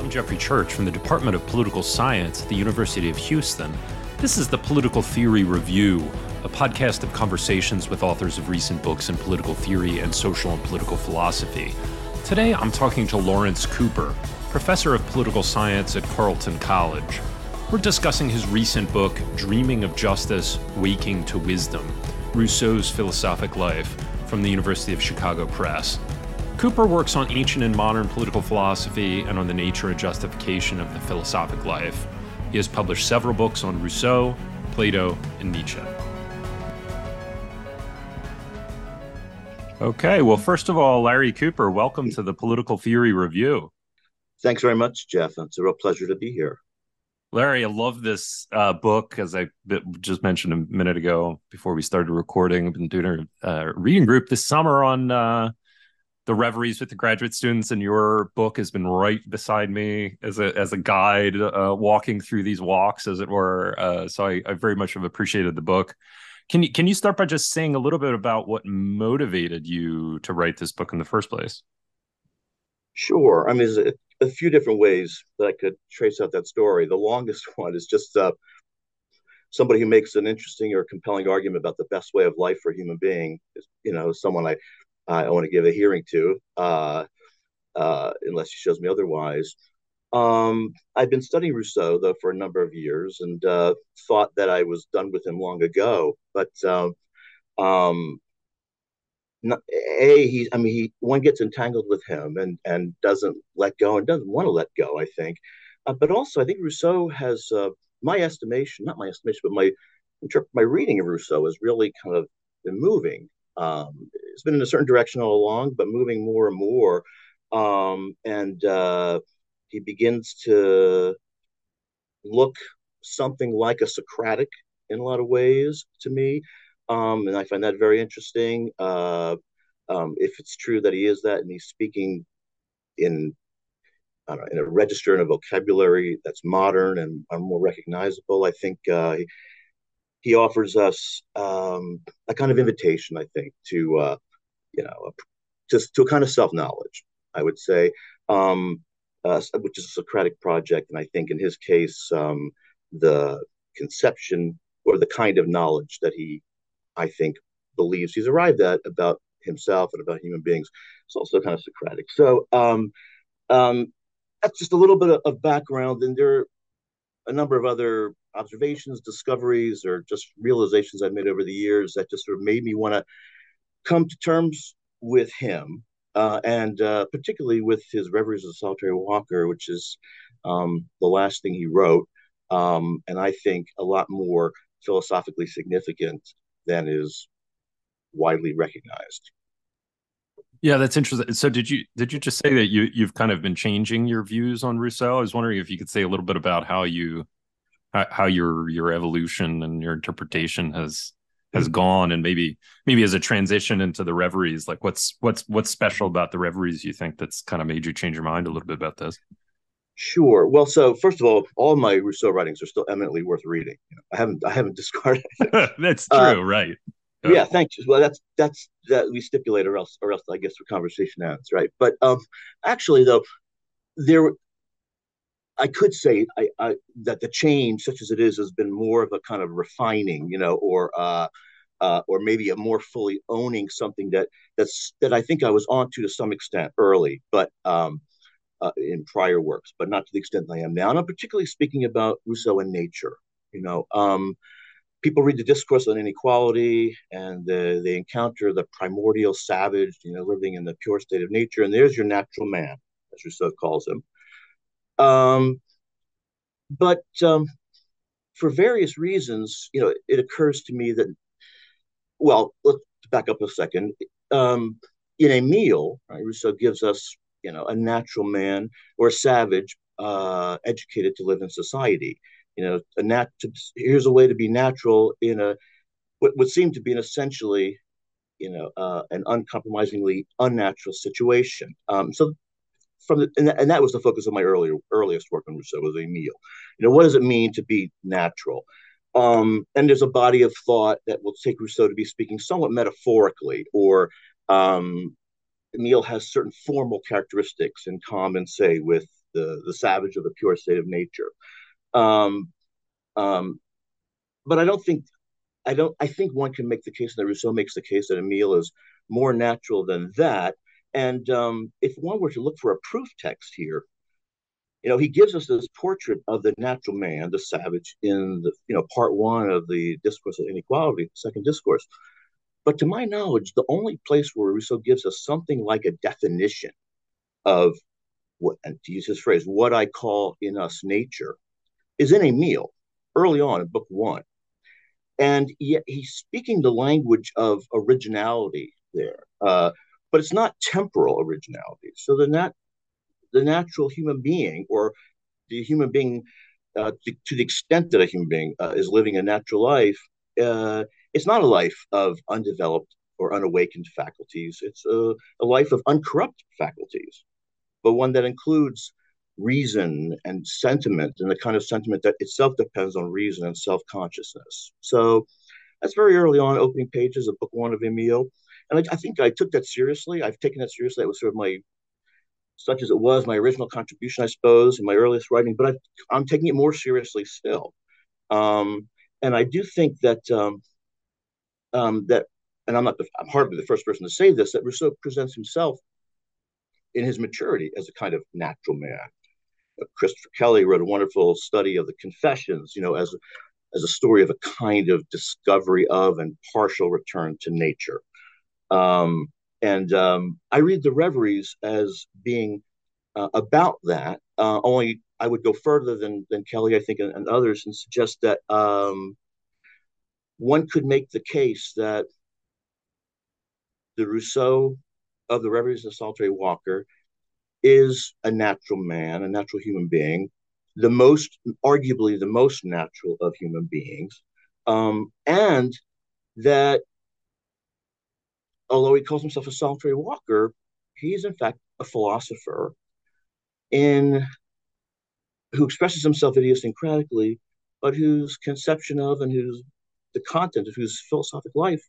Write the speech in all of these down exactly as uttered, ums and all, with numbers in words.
I'm Jeffrey Church from the Department of Political Science at the University of Houston. This is the Political Theory Review, a podcast of conversations with authors of recent books in political theory and social and political philosophy. Today, I'm talking to Lawrence Cooper, professor of political science at Carleton College. We're discussing his recent book, Dreaming of Justice, Waking to Wisdom, Rousseau's Philosophic Life, from the University of Chicago Press. Cooper works on ancient and modern political philosophy and on the nature and justification of the philosophic life. He has published several books on Rousseau, Plato, and Nietzsche. Okay, well, first of all, Larry Cooper, welcome to the Political Theory Review. Thanks very much, Jeff. It's a real pleasure to be here. Larry, I love this uh, book, as I just mentioned a minute ago before we started recording. I've been doing a uh, reading group this summer on uh, the reveries with the graduate students, and your book has been right beside me as a as a guide, uh, walking through these walks, as it were. Uh, so I, I very much have appreciated the book. Can you can you start by just saying a little bit about what motivated you to write this book in the first place? Sure. I mean, there's a, a few different ways that I could trace out that story. The longest one is just uh, somebody who makes an interesting or compelling argument about the best way of life for a human being. Is, you know, someone I I want to give a hearing to, uh, uh, unless she shows me otherwise. Um, I've been studying Rousseau, though, for a number of years and uh, thought that I was done with him long ago. But um, um, not, a he, I mean, he one gets entangled with him and and doesn't let go and doesn't want to let go, I think. Uh, but also, I think Rousseau has uh, my estimation, not my estimation, but my my reading of Rousseau has really kind of been moving. Um, it's been in a certain direction all along, but moving more and more. Um, and uh, he begins to look something like a Socratic in a lot of ways to me. Um, and I find that very interesting. Uh, um, if it's true that he is that and he's speaking in, I don't know, in a register and a vocabulary that's modern and, and more recognizable, I think uh, he, he offers us um, a kind of invitation, I think, to uh, you know, just to a kind of self-knowledge, I would say, um, uh, which is a Socratic project. And I think in his case, um, the conception or the kind of knowledge that he, I think, believes he's arrived at about himself and about human beings is also kind of Socratic. So um, um, that's just a little bit of, of background. And there are a number of other observations, discoveries, or just realizations I've made over the years that just sort of made me want to come to terms with him, uh, and uh, particularly with his Reveries of the Solitary Walker, which is um, the last thing he wrote, um, and I think a lot more philosophically significant than is widely recognized. Yeah, that's interesting. So did you did you just say that you you've kind of been changing your views on Rousseau? I was wondering if you could say a little bit about how you how your your evolution and your interpretation has has gone, and maybe maybe as a transition into the Reveries, like what's what's what's special about the Reveries you think that's kind of made you change your mind a little bit about this? Sure. Well, so first of all, all my Rousseau writings are still eminently worth reading. You know, I haven't I haven't discarded. That's true, uh, right? Yeah. yeah, thanks. Well, that's that's that we stipulate, or else or else I guess the conversation ends, right? But um, actually, though, there I could say I, I, that the change, such as it is, has been more of a kind of refining, you know, or uh, uh, or maybe a more fully owning something that that's that I think I was onto to some extent early, but um, uh, in prior works, but not to the extent I am now. And I'm particularly speaking about Rousseau and nature. You know, um, people read the Discourse on Inequality, and uh, they encounter the primordial savage, you know, living in the pure state of nature, and there's your natural man, as Rousseau calls him. Um, but um, for various reasons, you know, it occurs to me that, well, let's back up a second. Um, in Emile, right, Rousseau gives us, you know, a natural man or a savage uh, educated to live in society. You know, a nat- here's a way to be natural in a what would seem to be an essentially, you know, uh, an uncompromisingly unnatural situation. Um, so from the, and, that, and that was the focus of my earlier earliest work on Rousseau was Emile. You know, what does it mean to be natural? Um, and there's a body of thought that will take Rousseau to be speaking somewhat metaphorically, or um, Emile has certain formal characteristics in common, say, with the the savage of the pure state of nature. Um, um, but I don't think I don't I think one can make the case, and that Rousseau makes the case that Emile is more natural than that. And um, if one were to look for a proof text here, you know, he gives us this portrait of the natural man, the savage, in the you know part one of the Discourse of Inequality, second discourse. But to my knowledge, the only place where Rousseau gives us something like a definition of what, and to use his phrase, what I call in us nature, is in Emile, early on in book one. And yet he's speaking the language of originality there, uh, but it's not temporal originality. So the nat- the natural human being, or the human being, uh, to, to the extent that a human being uh, is living a natural life, uh, it's not a life of undeveloped or unawakened faculties. It's a, a life of uncorrupt faculties, but one that includes reason and sentiment, and the kind of sentiment that itself depends on reason and self-consciousness. So that's very early on, opening pages of book one of Emile. And I, I think I took that seriously. I've taken that seriously. It was sort of my, such as it was, my original contribution, I suppose, in my earliest writing, but I, I'm taking it more seriously still. Um, and I do think that, um, um, that, and I'm not, the, I'm hardly the first person to say this, that Rousseau presents himself in his maturity as a kind of natural man. Christopher Kelly wrote a wonderful study of the Confessions, you know, as as a story of a kind of discovery of and partial return to nature. Um, and um, I read the Reveries as being uh, about that. Uh, only I would go further than than Kelly, I think, and, and others, and suggest that um, one could make the case that the Rousseau of the Reveries of the Solitary Walker is a natural man, a natural human being, the most, arguably the most natural of human beings, um, and that although he calls himself a solitary walker, he's in fact a philosopher in who expresses himself idiosyncratically, but whose conception of and whose the content of whose philosophic life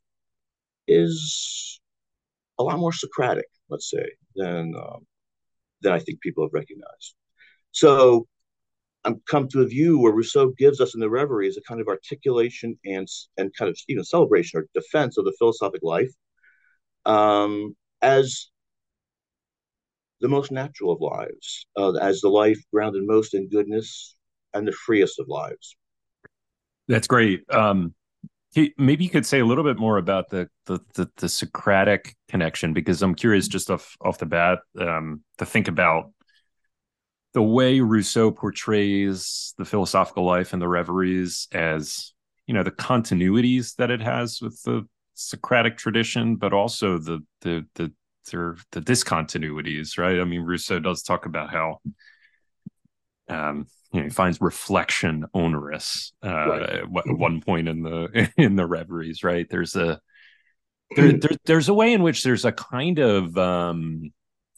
is a lot more Socratic, let's say, than um, than I think people have recognized. So I'm come to a view where Rousseau gives us in the Reveries a kind of articulation and and kind of even celebration or defense of the philosophic life um, as the most natural of lives, uh, as the life grounded most in goodness and the freest of lives. That's great. Um, he, maybe you could say a little bit more about the the the, the Socratic connection, because I'm curious just off off the bat um, to think about the way Rousseau portrays the philosophical life and the Reveries as, you know, the continuities that it has with the Socratic tradition, but also the the the the, the discontinuities, right? I mean, Rousseau does talk about how um, you know, he finds reflection onerous uh, Right. at one point in the in the Reveries, right? There's a there, there there's a way in which there's a kind of um,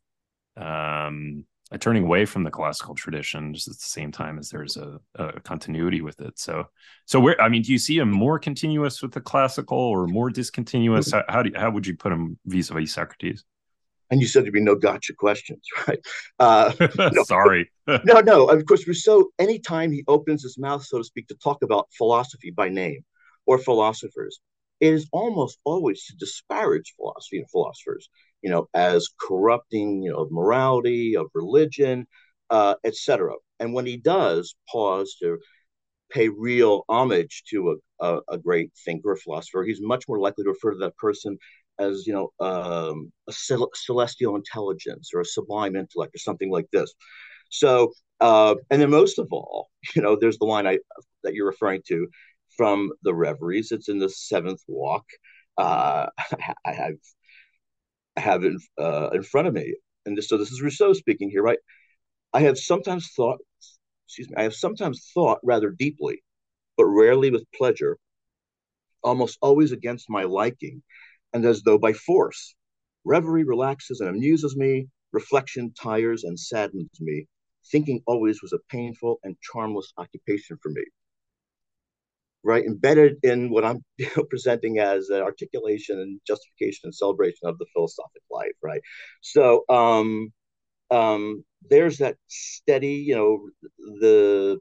um, a turning away from the classical tradition, just at the same time as there's a, a continuity with it. So, so where I mean, do you see him more continuous with the classical or more discontinuous? How, how do you, how would you put him vis-a-vis Socrates? And you said there'd be no gotcha questions, right? Uh, no, Sorry. no, no. Of course, Rousseau, anytime he opens his mouth, so to speak, to talk about philosophy by name or philosophers, it is almost always to disparage philosophy and philosophers, you know, as corrupting, you know, of morality, of religion, uh, et cetera. And when he does pause to pay real homage to a, a, a great thinker or philosopher, he's much more likely to refer to that person as, you know, um, a cel- celestial intelligence or a sublime intellect or something like this. So, uh, and then most of all, you know, there's the line I that you're referring to from the Reveries. It's in the seventh walk. Uh, I have I have it uh, in front of me, and this, so this is Rousseau speaking here, right? I have sometimes thought, excuse me, I have sometimes thought rather deeply, but rarely with pleasure, almost always against my liking, and as though by force. Reverie relaxes and amuses me, reflection tires and saddens me. Thinking always was a painful and charmless occupation for me. Right, embedded in what I'm you know, presenting as an articulation and justification and celebration of the philosophic life. Right, so um, um, there's that steady, you know, the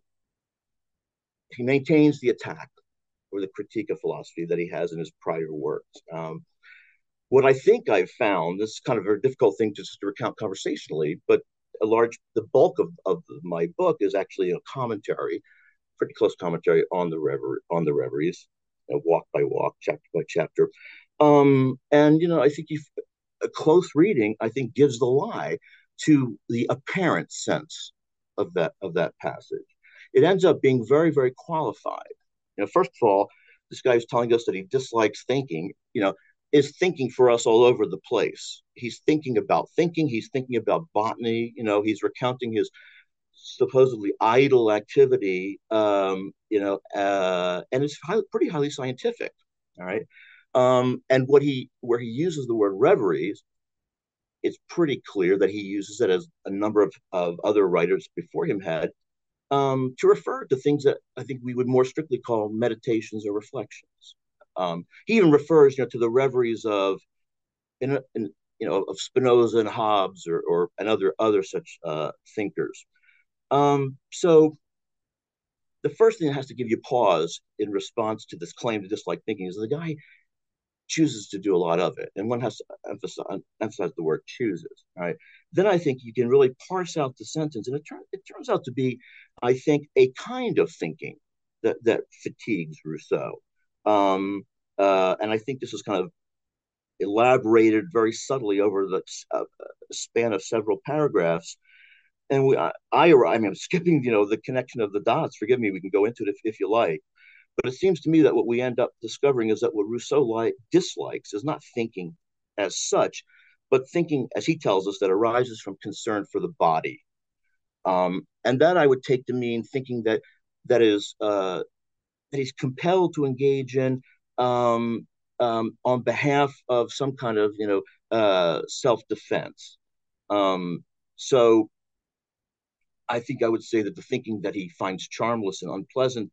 he maintains the attack or the critique of philosophy that he has in his prior works. Um, what I think I've found, this is kind of a very difficult thing to just to recount conversationally, but a large, the bulk of, of my book is actually a commentary, pretty close commentary on the rever on the reveries, you know, walk by walk, chapter by chapter. Um, and you know, I think you a close reading, I think, gives the lie to the apparent sense of that of that passage. It ends up being very, very qualified. You know, first of all, this guy is telling us that he dislikes thinking. You know, is thinking for us all over the place. He's thinking about thinking. He's thinking about botany. You know, he's recounting his supposedly idle activity. Um, you know, uh, and it's high, pretty highly scientific. All right. Um, and what he where he uses the word reveries, it's pretty clear that he uses it as a number of, of other writers before him had, um, to refer to things that I think we would more strictly call meditations or reflections. Um, he even refers, you know, to the reveries of, in, in, you know, of Spinoza and Hobbes or, or and other other such uh, thinkers. Um, so the first thing that has to give you pause in response to this claim to dislike thinking is the guy chooses to do a lot of it. And one has to emphasize, emphasize the word chooses, right? Then I think you can really parse out the sentence. And it, tur- it turns out to be, I think, a kind of thinking that, that fatigues Rousseau. Um, uh, and I think this is kind of elaborated very subtly over the uh, span of several paragraphs. And we, I, I, I mean, I'm skipping, you know, the connection of the dots. Forgive me, we can go into it if, if you like. But it seems to me that what we end up discovering is that what Rousseau li- dislikes is not thinking as such, but thinking, as he tells us, that arises from concern for the body. Um, and that I would take to mean thinking that that is uh, that he's compelled to engage in um, um, on behalf of some kind of, you know, uh, self-defense. Um, so I think I would say that the thinking that he finds charmless and unpleasant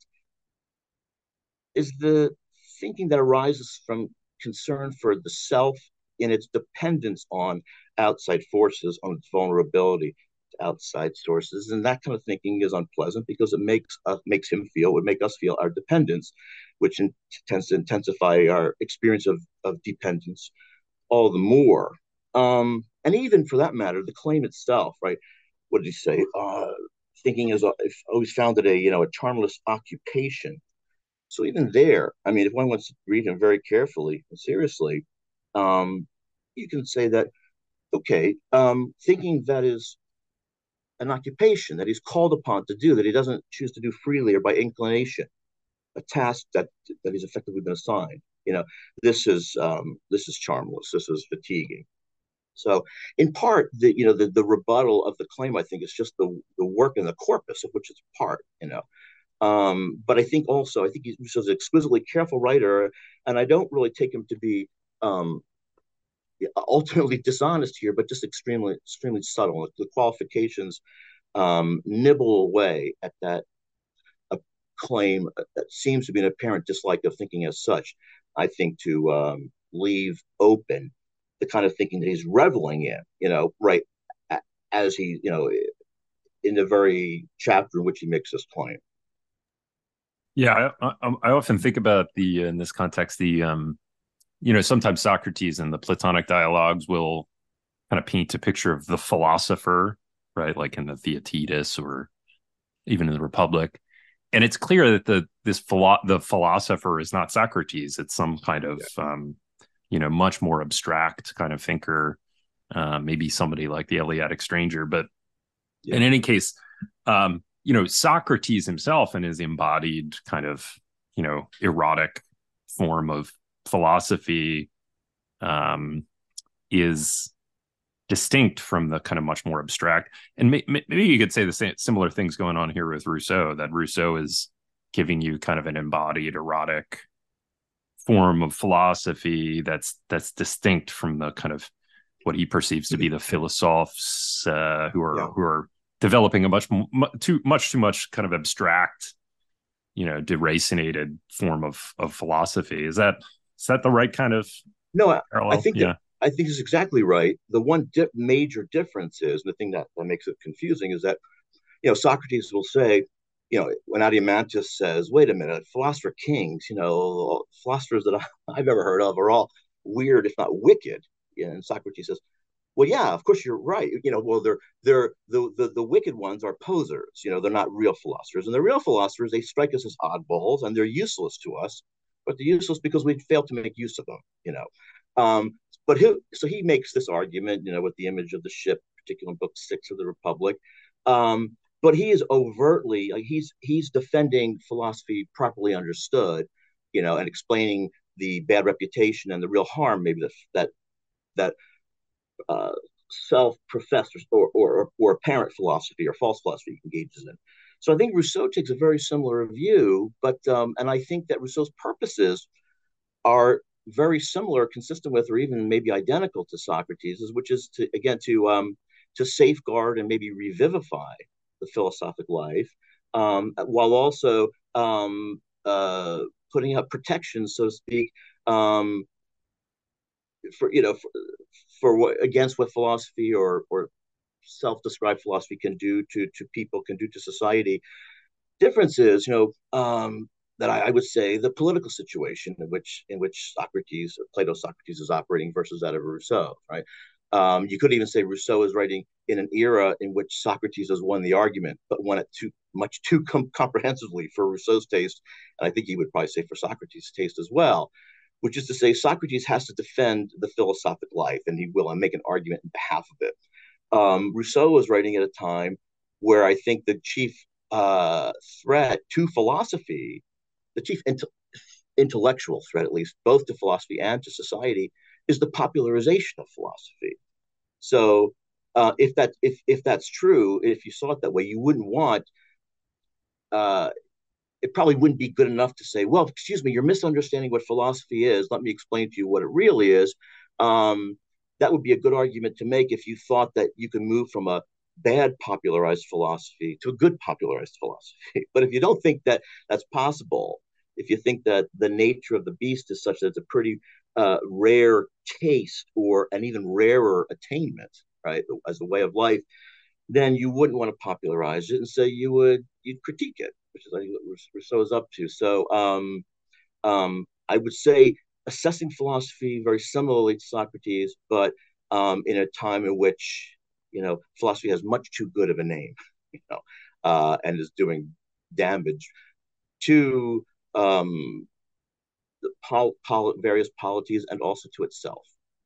is the thinking that arises from concern for the self in its dependence on outside forces, on its vulnerability to outside sources. And that kind of thinking is unpleasant because it makes us makes him feel, would make us feel our dependence, which in, tends to intensify our experience of, of dependence all the more. Um, and even for that matter, the claim itself, right? What did he say? Uh, thinking is always found it a, you know, a charmless occupation. So even there, I mean, if one wants to read him very carefully and seriously, um, you can say that, okay, um, thinking that is an occupation that he's called upon to do, that he doesn't choose to do freely or by inclination, a task that that he's effectively been assigned. You know, this is um, this is charmless. This is fatiguing. So, in part, the you know the, the rebuttal of the claim, I think, is just the the work and the corpus of which it's part. You know, um, but I think also, I think he's an exquisitely careful writer, and I don't really take him to be um, ultimately dishonest here, but just extremely, extremely subtle. The qualifications um, nibble away at that a claim that seems to be an apparent dislike of thinking as such. I think to um, leave open the kind of thinking that he's reveling in, you know, right as he, you know, in the very chapter in which he makes this claim. Yeah, I, I, I often think about the in this context the um, you know, sometimes Socrates in the Platonic dialogues will kind of paint a picture of the philosopher, right? Like in the Theaetetus or even in the Republic, and it's clear that the this philo- the philosopher is not Socrates. It's some kind of yeah. um, you know, much more abstract kind of thinker, uh, maybe somebody like the Eleatic Stranger. But yeah. in any case, um, you know, Socrates himself in his embodied kind of, you know, erotic form of philosophy um, is distinct from the kind of much more abstract. And may, maybe you could say the same similar things going on here with Rousseau, that Rousseau is giving you kind of an embodied erotic form of philosophy that's that's distinct from the kind of what he perceives to be the philosophes uh, who are yeah. who are developing a much too much too much kind of abstract, you know, deracinated form of of philosophy. Is that is that the right kind of no? I, parallel? I think yeah. that I think is exactly right. The one di- major difference is, and the thing that, that makes it confusing is that, you know, Socrates will say, you know, when Adimantus says, wait a minute, philosopher kings, you know, philosophers that I, I've ever heard of are all weird, if not wicked. Yeah, and Socrates says, well, yeah, of course you're right. You know, well, they're they're the, the the wicked ones are posers. You know, they're not real philosophers, and the real philosophers they strike us as oddballs, and they're useless to us. But they're useless because we fail to make use of them. You know, um, but he so he makes this argument. You know, with the image of the ship, particularly in Book Six of the Republic. Um, but he is overtly like, he's he's defending philosophy properly understood. You know, and explaining the bad reputation and the real harm maybe that that that uh, self-professed or, or, or apparent philosophy or false philosophy engages in. So I think Rousseau takes a very similar view, but um, and I think that Rousseau's purposes are very similar, consistent with, or even maybe identical to Socrates', which is to again to um, to safeguard and maybe revivify the philosophic life, um, while also um, uh, putting up protections, so to speak, um, for you know for, for what against what philosophy or or self-described philosophy can do to to people, can do to society. Difference is, you know, um, that I, I would say the political situation in which in which Socrates, Plato Socrates is operating versus that of Rousseau, right? Um, you could even say Rousseau is writing in an era in which Socrates has won the argument, but won it too much too com- comprehensively for Rousseau's taste, and I think he would probably say for Socrates' taste as well, which is to say Socrates has to defend the philosophic life, and he will, and make an argument in behalf of it. Um, Rousseau was writing at a time where I think the chief uh, threat to philosophy, the chief int- intellectual threat, at least, both to philosophy and to society, is the popularization of philosophy. So, uh, if that if if that's true, if you saw it that way, you wouldn't want. Uh, it probably wouldn't be good enough to say, "Well, excuse me, you're misunderstanding what philosophy is. Let me explain to you what it really is." Um, that would be a good argument to make if you thought that you can move from a bad popularized philosophy to a good popularized philosophy. But if you don't think that that's possible, if you think that the nature of the beast is such that it's a pretty uh, rare taste or an even rarer attainment, right, as a way of life, then you wouldn't want to popularize it, and so you would you'd critique it, which is I think what Rousseau is up to. So um, um, I would say assessing philosophy very similarly to Socrates, but um, in a time in which you know philosophy has much too good of a name, you know, uh, and is doing damage to um, the pol- pol- various polities and also to itself.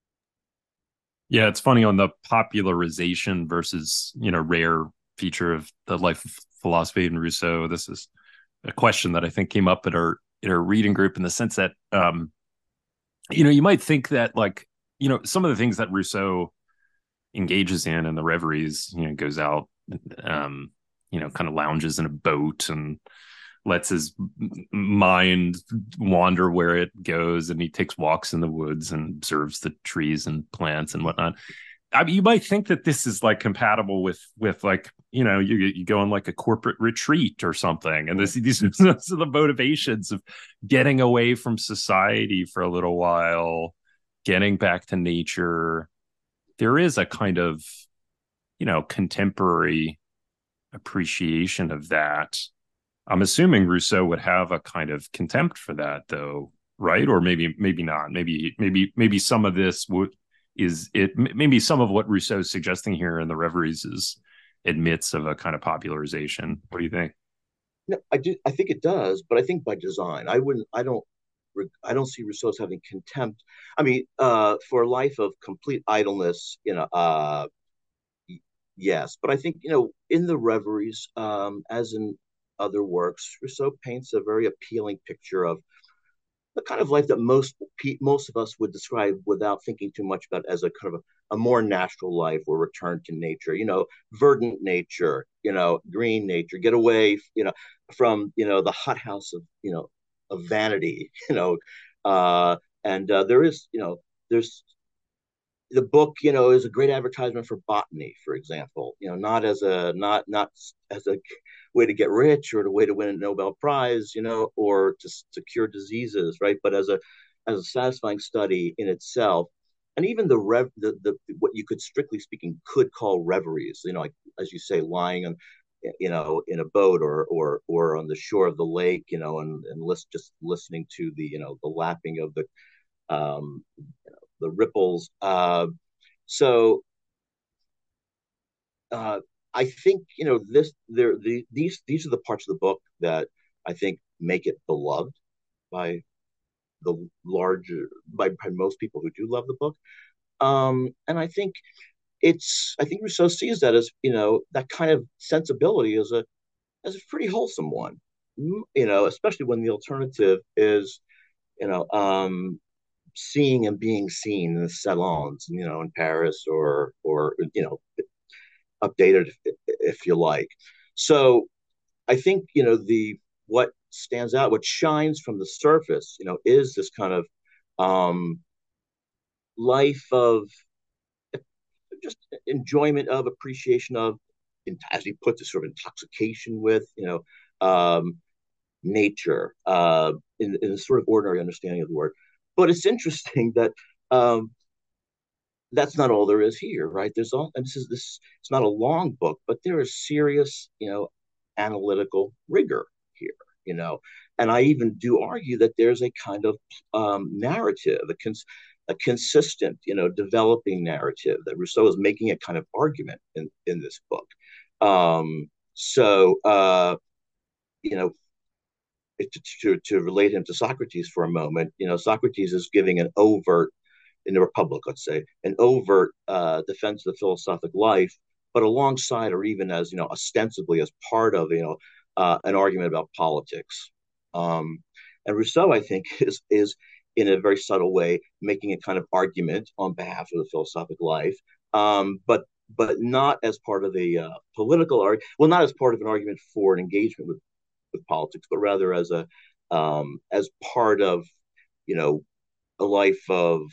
Yeah, it's funny on the popularization versus, you know, rare feature of the life of philosophy in Rousseau. This is a question that I think came up at our in our reading group in the sense that um, you know, you might think that like, you know, some of the things that Rousseau engages in and the reveries, you know, goes out um, you know, kind of lounges in a boat and lets his mind wander where it goes, and he takes walks in the woods and observes the trees and plants and whatnot. I mean, you might think that this is like compatible with with like, you know, you you go on like a corporate retreat or something, and this these are the motivations of getting away from society for a little while, getting back to nature. There is a kind of, you know, contemporary appreciation of that. I'm assuming Rousseau would have a kind of contempt for that, though, right? Or maybe, maybe not. Maybe, maybe, maybe some of this would is it. Maybe some of what Rousseau is suggesting here in the Reveries is admits of a kind of popularization. What do you think? No, I do. I think it does, but I think by design. I wouldn't. I don't. I don't see Rousseau as having contempt. I mean, uh, for a life of complete idleness, you know, uh, yes, but I think you know, in the Reveries, um, as in other works, Rousseau paints a very appealing picture of the kind of life that most most of us would describe without thinking too much about as a kind of a, a more natural life or return to nature. You know, verdant nature. You know, green nature. Get away. You know, from you know the hothouse of you know of vanity. You know, uh, and uh, there is you know there's the book, you know, is a great advertisement for botany, for example. You know, not as a not not as a way to get rich or a way to win a Nobel Prize, you know, or to, to cure diseases, right? But as a as a satisfying study in itself. and even the rev the, the what you could strictly speaking could call reveries, you know, like as you say, lying on, you know, in a boat or or or on the shore of the lake, you know, and and list, just listening to the, you know, the lapping of the um you know, the ripples. Uh so uh I think, you know, this there the these these are the parts of the book that I think make it beloved by the larger by, by most people who do love the book. Um, and I think it's I think Rousseau sees that as, you know, that kind of sensibility as a as a pretty wholesome one. You know, especially when the alternative is, you know, um, seeing and being seen in the salons, you know, in Paris or or you know, updated if, if you like. So I think, you know, the what stands out, what shines from the surface, you know, is this kind of um, life of just enjoyment of, appreciation of, as he puts it, sort of intoxication with, you know, um, nature, uh, in, in a sort of ordinary understanding of the word. But it's interesting that um, that's not all there is here, right? There's all, and this is this. It's not a long book, but there is serious, you know, analytical rigor here, you know. And I even do argue that there's a kind of um, narrative, a, cons- a consistent, you know, developing narrative that Rousseau is making a kind of argument in in this book. Um, so, uh, you know, to, to to relate him to Socrates for a moment, you know, Socrates is giving an overt in the Republic, let's say, an overt uh, defense of the philosophic life, but alongside or even as, you know, ostensibly as part of, you know, uh, an argument about politics. Um, and Rousseau, I think, is is in a very subtle way making a kind of argument on behalf of the philosophic life, um, but but not as part of a uh, political argument. Well, not as part of an argument for an engagement with with politics, but rather as a um, as part of, you know, a life of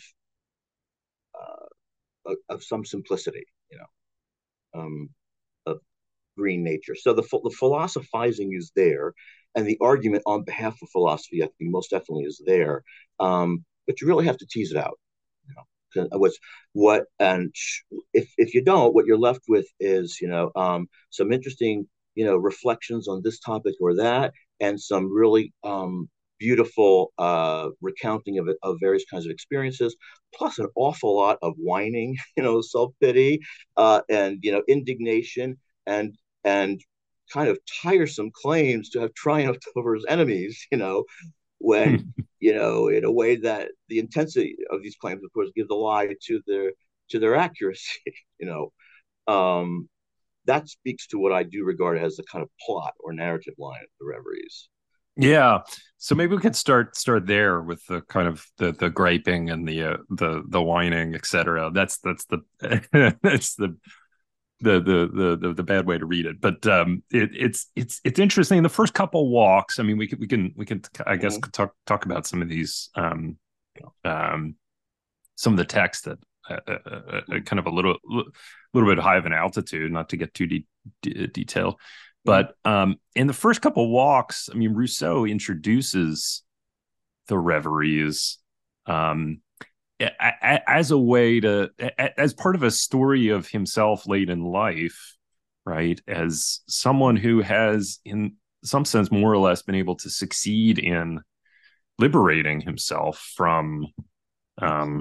uh, of some simplicity, you know, um, of green nature. So the the philosophizing is there, and the argument on behalf of philosophy, I think, most definitely is there. Um, but you really have to tease it out. You know, what's what, and if if you don't, what you're left with is, you know, um, some interesting, you know, reflections on this topic or that, and some really um, beautiful uh, recounting of it, of various kinds of experiences, plus an awful lot of whining, you know, self pity, uh, and, you know, indignation, and and kind of tiresome claims to have triumphed over his enemies, you know, when, you know, in a way that the intensity of these claims, of course, give the lie to their to their accuracy, you know. Um, that speaks to what I do regard as the kind of plot or narrative line of the Reveries. Yeah. So maybe we could start start there with the kind of the the griping and the uh, the the whining, et cetera. That's that's the that's the the the the the bad way to read it. But um, it, it's it's it's interesting. The first couple walks. I mean, we can we can we can I guess mm-hmm. talk talk about some of these um um some of the text that uh, uh, uh, kind of a little little bit high of an altitude, not to get too de- de- detailed. But um, in the first couple walks, I mean, Rousseau introduces the Reveries um, a- a- as a way to, a- as part of a story of himself late in life, right? As someone who has, in some sense, more or less been able to succeed in liberating himself from um,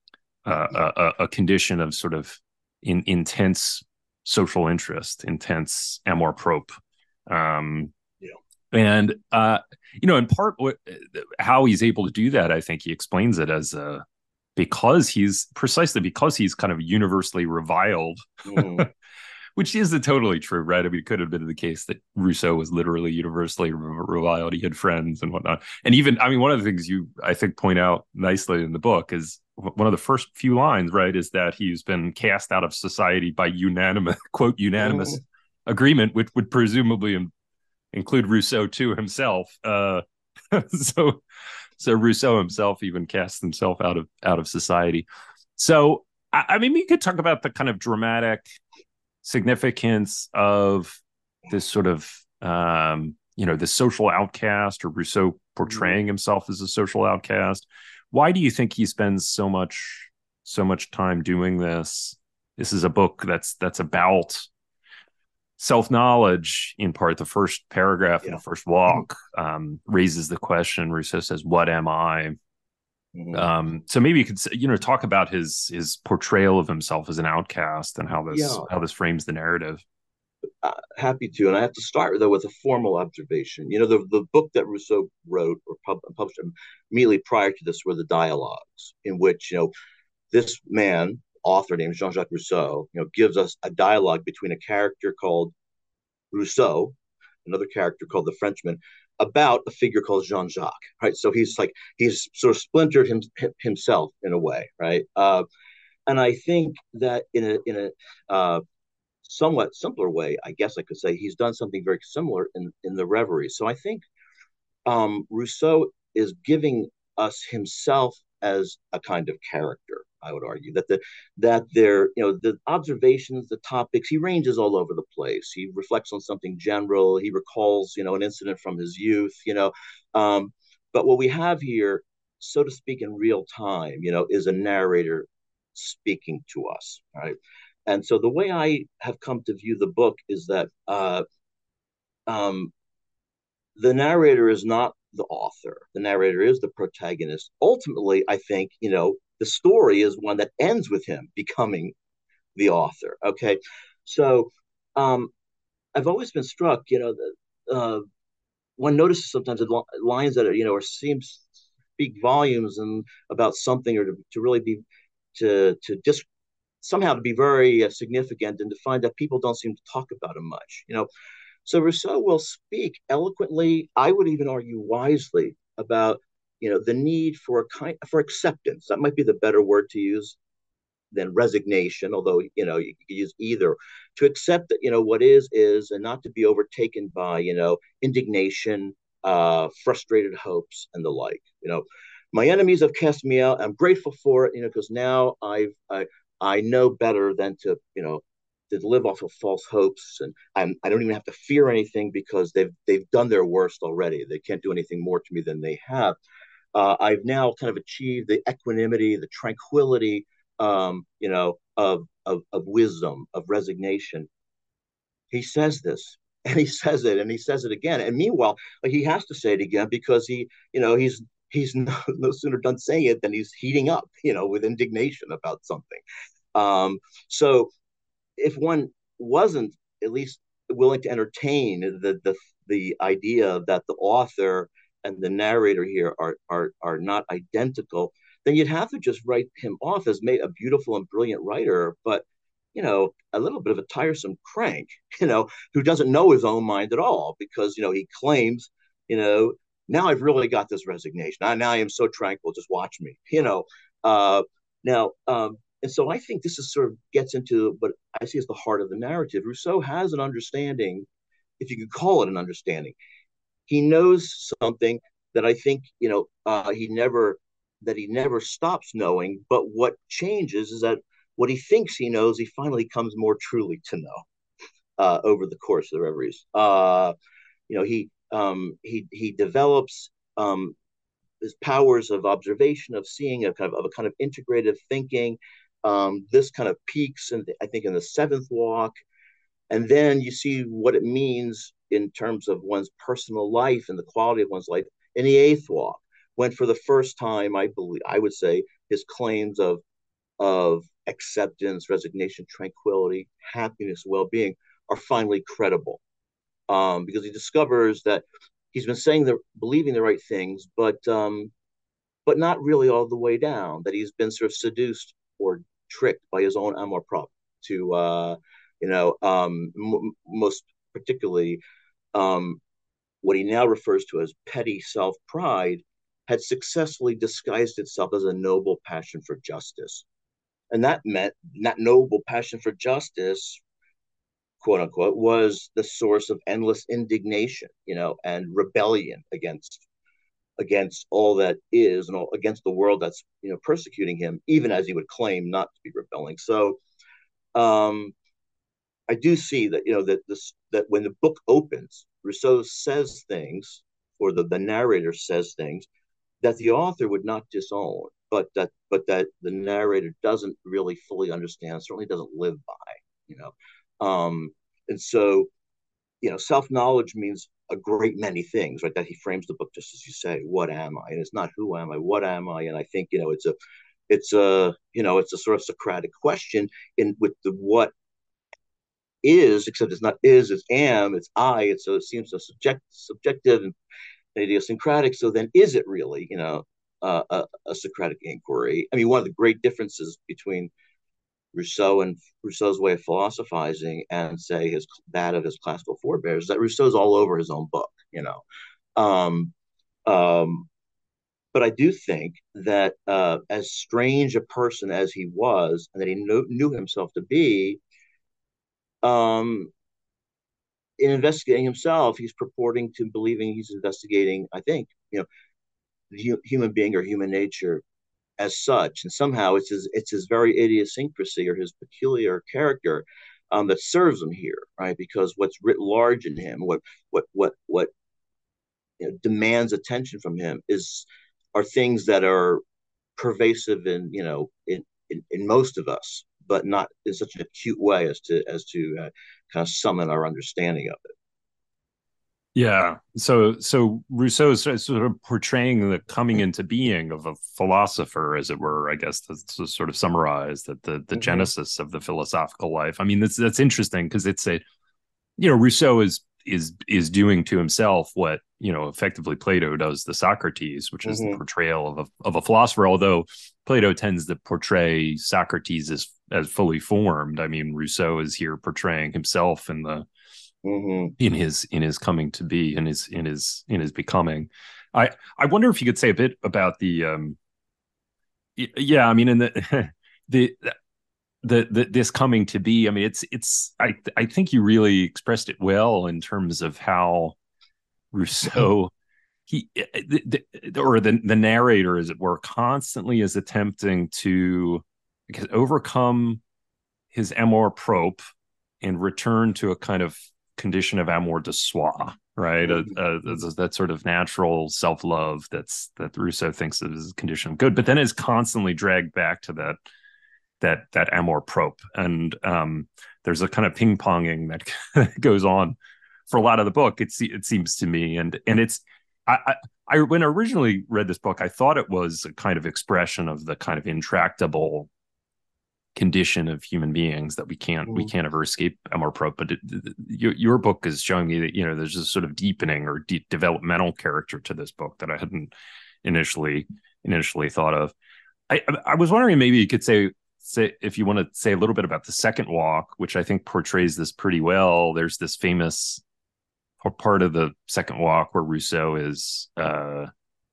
uh, a, a condition of sort of in, intense social interest, intense amour propre. Um, yeah. And, uh, you know, in part, what, how he's able to do that, I think he explains it as a, because he's precisely because he's kind of universally reviled, mm. which is totally true, right? I mean, it could have been the case that Rousseau was literally universally reviled. He had friends and whatnot. And even, I mean, one of the things you, I think, point out nicely in the book is one of the first few lines, right, is that he's been cast out of society by unanimous, quote, unanimous mm. agreement, which would presumably include Rousseau too himself. Uh, so, so Rousseau himself even casts himself out of out of society. So, I, I mean, we could talk about the kind of dramatic significance of this sort of, um, you know, the social outcast, or Rousseau portraying himself as a social outcast. Why do you think he spends so much so much time doing this. This is a book that's that's about self-knowledge in part. The first paragraph in Yeah. the first walk um, raises the question. Rousseau says, "What am I?" Mm-hmm. Um, so maybe you could, you know, talk about his his portrayal of himself as an outcast and how this Yeah. how this frames the narrative. Uh, happy to. And I have to start, though, with a formal observation. You know, the, the book that Rousseau wrote or pub- published immediately prior to this were the dialogues, in which, you know, this man, author named Jean Jacques Rousseau, you know, gives us a dialogue between a character called Rousseau, another character called the Frenchman, about a figure called Jean Jacques, right? So he's like, he's sort of splintered him, himself in a way, right? Uh, and I think that in a, in a, uh, somewhat simpler way, I guess I could say he's done something very similar in, in the Reveries. So I think um, Rousseau is giving us himself as a kind of character. I would argue that the that there, you know, the observations, the topics, he ranges all over the place. He reflects on something general. He recalls, you know, an incident from his youth. You know, um, but what we have here, so to speak, in real time, you know, is a narrator speaking to us. Right. And so the way I have come to view the book is that uh, um, the narrator is not the author. The narrator is the protagonist. Ultimately, I think, you know, the story is one that ends with him becoming the author. Okay. So um, I've always been struck, you know, that uh, one notices sometimes that lines that are, you know, or seems speak volumes and about something or to, to really be, to, to just somehow to be very uh, significant and to find that people don't seem to talk about him much. You know, so Rousseau will speak eloquently, I would even argue wisely, about you know the need for a kind for acceptance. That might be the better word to use than resignation, although you know you could use either. To accept that you know what is is, and not to be overtaken by you know indignation, uh, frustrated hopes, and the like. You know, my enemies have cast me out. I'm grateful for it. You know, because now I've I I know better than to you know to live off of false hopes, and I'm, I don't even have to fear anything because they've they've done their worst already. They can't do anything more to me than they have. Uh, I've now kind of achieved the equanimity, the tranquility, um, you know, of, of of wisdom, of resignation. He says this, and he says it, and he says it again. And meanwhile, like, he has to say it again because he, you know, he's he's no, no sooner done saying it than he's heating up, you know, with indignation about something. Um, so if one wasn't at least willing to entertain the the the idea that the author and the narrator here are are are not identical, then you'd have to just write him off as made a beautiful and brilliant writer, but you know, a little bit of a tiresome crank, you know, who doesn't know his own mind at all because you know he claims, you know, now I've really got this resignation. I, now I am so tranquil. Just watch me, you know. Uh, now, um, and so I think this is sort of gets into what I see as the heart of the narrative. Rousseau has an understanding, if you could call it an understanding. He knows something that I think you know uh, he never that he never stops knowing. But what changes is that what he thinks he knows, he finally comes more truly to know uh, over the course of the reveries. Uh, you know, he um, he he develops um, his powers of observation, of seeing, a kind of, of a kind of integrative thinking. Um, this kind of peaks, in the, I think, in the seventh walk, and then you see what it means in terms of one's personal life and the quality of one's life in the eighth walk, when for the first time, I believe, I would say, his claims of of acceptance, resignation, tranquility, happiness, well-being are finally credible, um, because he discovers that he's been saying the believing the right things, but um, but not really all the way down. That he's been sort of seduced or tricked by his own amour propre to, uh, you know, um, m- most particularly um, what he now refers to as petty self pride had successfully disguised itself as a noble passion for justice. And that meant that noble passion for justice, quote unquote, was the source of endless indignation, you know, and rebellion against against all that is and all, against the world that's you know persecuting him, even as he would claim not to be rebelling. So um, I do see that you know that this that when the book opens, Rousseau says things, or the, the narrator says things that the author would not disown. but that but that the narrator doesn't really fully understand, certainly doesn't live by, you know. Um, and so, you know, self-knowledge means a great many things, right? That he frames the book just as you say, what am I? And it's not who am I, what am I? And I think, you know, it's a it's a you know, it's a sort of Socratic question in with the what is, except it's not is, it's am, it's I. It's so it seems so subject subjective and idiosyncratic. So then, is it really, you know, uh, a, a Socratic inquiry? I mean, one of the great differences between Rousseau and Rousseau's way of philosophizing and say his that of his classical forebears is that Rousseau's all over his own book, you know. Um, um, but I do think that uh, as strange a person as he was, and that he knew, knew himself to be, um, in investigating himself, he's purporting to believing he's investigating, I think, you know, the human being or human nature as such. And somehow it's his it's his very idiosyncrasy or his peculiar character um, that serves him here, right? Because what's writ large in him, what what what what you know, demands attention from him is are things that are pervasive in you know in, in in most of us, but not in such an acute way as to as to uh, kind of summon our understanding of it. Yeah. So so Rousseau is sort of portraying the coming into being of a philosopher, as it were, I guess, to, to sort of summarize that the the Mm-hmm. genesis of the philosophical life. I mean, that's that's interesting because it's a, you know, Rousseau is is is doing to himself what, you know, effectively Plato does to Socrates, which is the Mm-hmm. portrayal of a of a philosopher, although Plato tends to portray Socrates as as fully formed. I mean, Rousseau is here portraying himself in the Mm-hmm. in his in his coming to be, in his in his in his becoming. I I wonder if you could say a bit about the um yeah, I mean, in the the the, the this coming to be. I mean, it's it's I I think you really expressed it well in terms of how Rousseau, he the, the, or the the narrator, as it were, constantly is attempting to overcome his amour propre and return to a kind of condition of amour de soi, right? Uh, uh, that sort of natural self-love that's that Rousseau thinks is a condition of good, but then is constantly dragged back to that that that amour propre. And um, there's a kind of ping-ponging that goes on for a lot of the book. It's it seems to me, and and it's I, I I when I originally read this book, I thought it was a kind of expression of the kind of intractable condition of human beings that we can't we Mm-hmm. can't ever escape amour propre. But it, it, your, your book is showing me that, you know, there's a sort of deepening or deep developmental character to this book that I hadn't initially initially thought of. I I was wondering, maybe you could say say if you want to say a little bit about the second walk, which I think portrays this pretty well. There's this famous part of the second walk where Rousseau is uh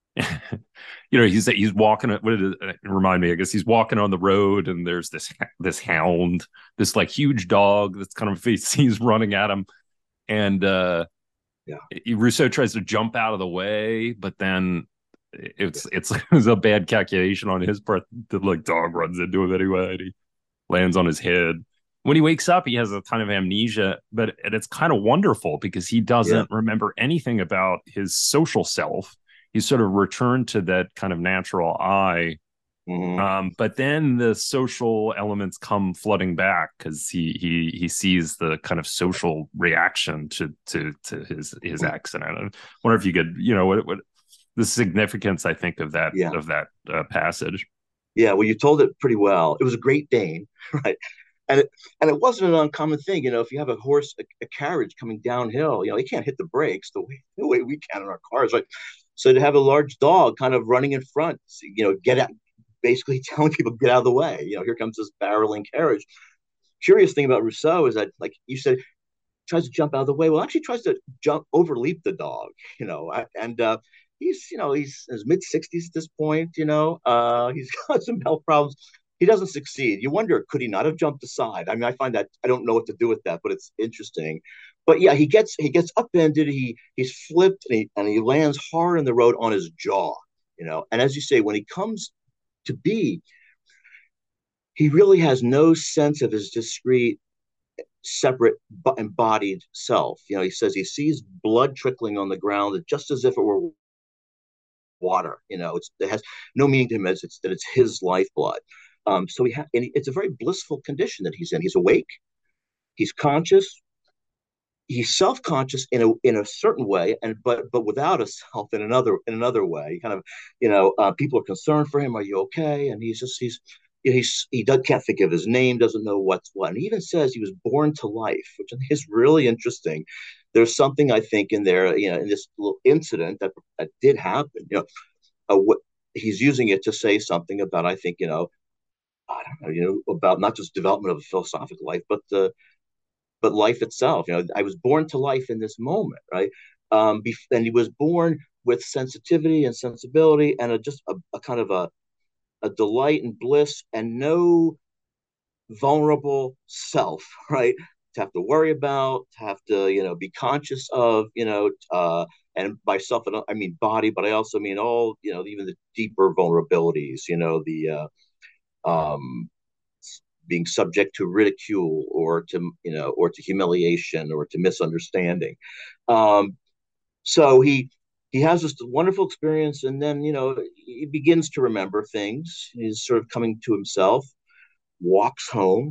you know, he's he's walking. What did it remind me? I guess he's walking on the road, and there's this this hound, this like huge dog that's kind of he's running at him, and uh, Yeah. Rousseau tries to jump out of the way, but then Yeah. it's it's, it's a bad calculation on his part. The like dog runs into him anyway, and he lands on his head. When he wakes up, he has a kind of amnesia, but and it's kind of wonderful because he Yeah. doesn't remember anything about his social self. He's sort of returned to that kind of natural I. Mm-hmm. Um, but then the social elements come flooding back because he he he sees the kind of social reaction to to to his his accident. I wonder if you could, you know, what what the significance, I think, of that Yeah. of that uh, passage. Yeah. Well, you told it pretty well. It was a Great Dane, right? And it and it wasn't an uncommon thing, you know. If you have a horse, a, a carriage coming downhill, you know, they can't hit the brakes the way the way we can in our cars, right? So to have a large dog kind of running in front, you know, get out, basically telling people get out of the way. You know, here comes this barreling carriage. Curious thing about Rousseau is that, like you said, tries to jump out of the way. Well, actually tries to jump overleap the dog. You know, and uh, he's you know he's in his mid sixties at this point. You know, uh, he's got some health problems. He doesn't succeed. You wonder, could he not have jumped aside? I mean, I find that I don't know what to do with that, but it's interesting. But yeah, he gets he gets upended. He he's flipped and he and he lands hard in the road on his jaw. You know, and as you say, when he comes to be, he really has no sense of his discrete, separate, embodied self. You know, he says he sees blood trickling on the ground just as if it were water. You know, it's, it has no meaning to him as it's that it's his lifeblood. Um, so he ha- and it's a very blissful condition that he's in. He's awake, he's conscious, he's self-conscious in a in a certain way, and but but without a self in another in another way. Kind of, you know, uh, people are concerned for him. Are you okay? And he's just he's he's he does, can't think of his name, doesn't know what's what. And he even says he was born to life, which I think is really interesting. There's something I think in there, you know, in this little incident that that did happen. You know, uh, what he's using it to say something about, I think, you know, I don't know, you know, about not just development of a philosophical life, but the but life itself. You know, I was born to life in this moment, right? Um, and he was born with sensitivity and sensibility and a, just a, a kind of a, a delight and bliss and no vulnerable self, right? To have to worry about, to have to, you know, be conscious of, you know, uh, and by self, I mean body, but I also mean all, you know, even the deeper vulnerabilities, you know, the, uh, um, being subject to ridicule or to, you know, or to humiliation or to misunderstanding. Um, so he he has this wonderful experience, and then, you know, he begins to remember things. He's sort of coming to himself, walks home.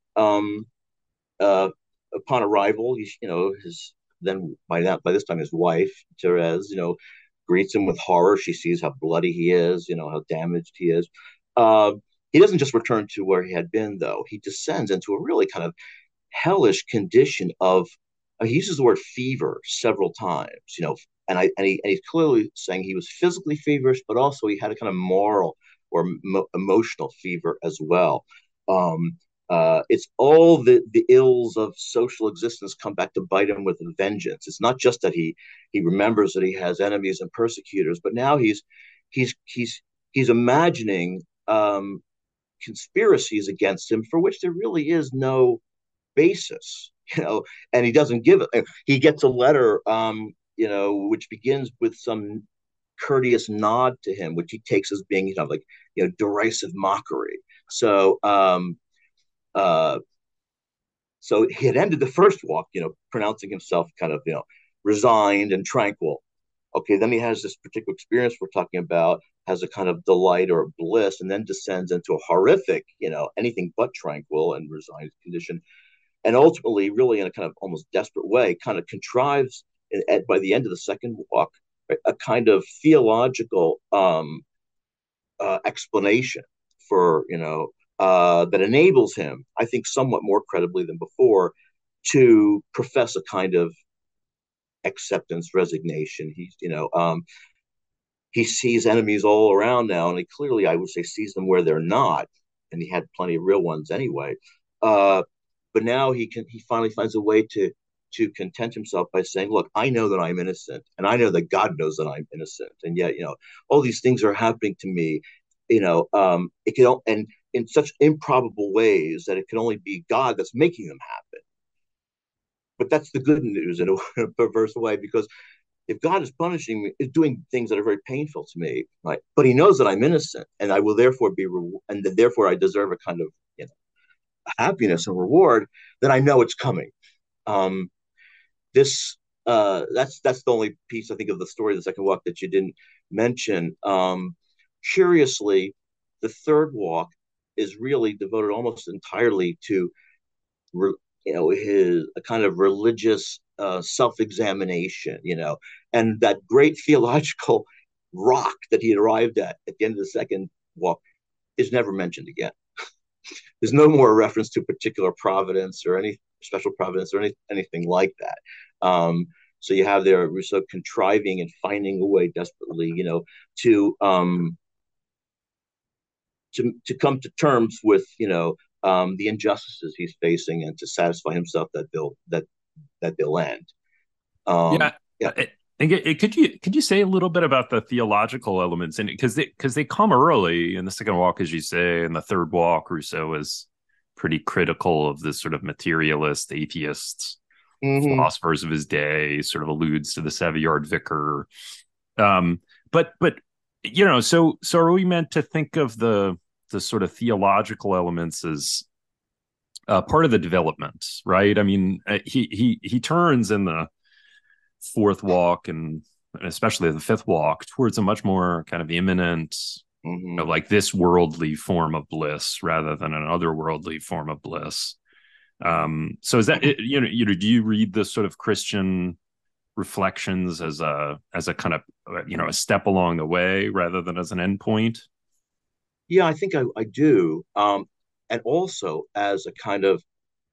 Um, uh, Upon arrival, he's, you know, his then by that by this time his wife Therese, you know, greets him with horror. She sees how bloody he is, you know, how damaged he is. Uh, he doesn't just return to where he had been, though. He descends into a really kind of hellish condition of. Uh, he uses the word fever several times, you know, and I and, he, and he's clearly saying he was physically feverish, but also he had a kind of moral or mo- emotional fever as well. Um, uh, it's all the the ills of social existence come back to bite him with a vengeance. It's not just that he he remembers that he has enemies and persecutors, but now he's he's he's he's imagining um, conspiracies against him for which there really is no basis, you know, and he doesn't give it. He gets a letter, um, you know, which begins with some courteous nod to him, which he takes as being, you know, like, you know, derisive mockery. So, um, uh, so he had ended the first walk, you know, pronouncing himself kind of, you know, resigned and tranquil. Okay, then he has this particular experience we're talking about, has a kind of delight or bliss, and then descends into a horrific, you know, anything but tranquil and resigned condition, and ultimately, really in a kind of almost desperate way, kind of contrives at, by the end of the second walk a kind of theological um, uh, explanation for, you know, uh, that enables him, I think, somewhat more credibly than before, to profess a kind of acceptance, resignation. He's, you know, um, he sees enemies all around now, and he clearly, I would say, sees them where they're not, and he had plenty of real ones anyway. Uh, but now he can he finally finds a way to to content himself by saying, "Look, I know that I'm innocent, and I know that God knows that I'm innocent, and yet, you know, all these things are happening to me. You know, um, it can and in such improbable ways that it can only be God that's making them happen. But that's the good news in a perverse way, because if God is punishing me, is doing things that are very painful to me, right? But He knows that I'm innocent, and I will therefore be, re- and that therefore I deserve a kind of, you know, happiness and reward. Then I know it's coming. Um, this uh, that's that's the only piece I think of the story of the second walk that you didn't mention. Um, curiously, the third walk is really devoted almost entirely to, you know, his a kind of religious uh, self-examination, you know, and that great theological rock that he arrived at at the end of the second walk is never mentioned again. There's no more reference to particular providence or any special providence or any, anything like that. Um, so you have there Rousseau contriving and finding a way desperately, you know, to um, to to come to terms with, you know, um, the injustices he's facing, and to satisfy himself that they'll that that they'll end. Um, Yeah. yeah. Uh, And it, could you could you say a little bit about the theological elements in it? Because they because they come early in the second walk, as you say, and the third walk, Rousseau is pretty critical of this sort of materialist, atheist Mm-hmm. philosophers of his day. Sort of alludes to the Savoyard Vicar. Um, but but you know, so so are we meant to think of the the sort of theological elements as uh, part of the development, right? I mean, uh, he he he turns in the fourth walk and and especially the fifth walk, towards a much more kind of imminent, you know, Mm-hmm. like this worldly form of bliss rather than an otherworldly form of bliss. Um, so is that, you know, you know, do you read this sort of Christian reflections as a as a kind of, you know, a step along the way rather than as an endpoint? Yeah, I think I, I do. Um, and also as a kind of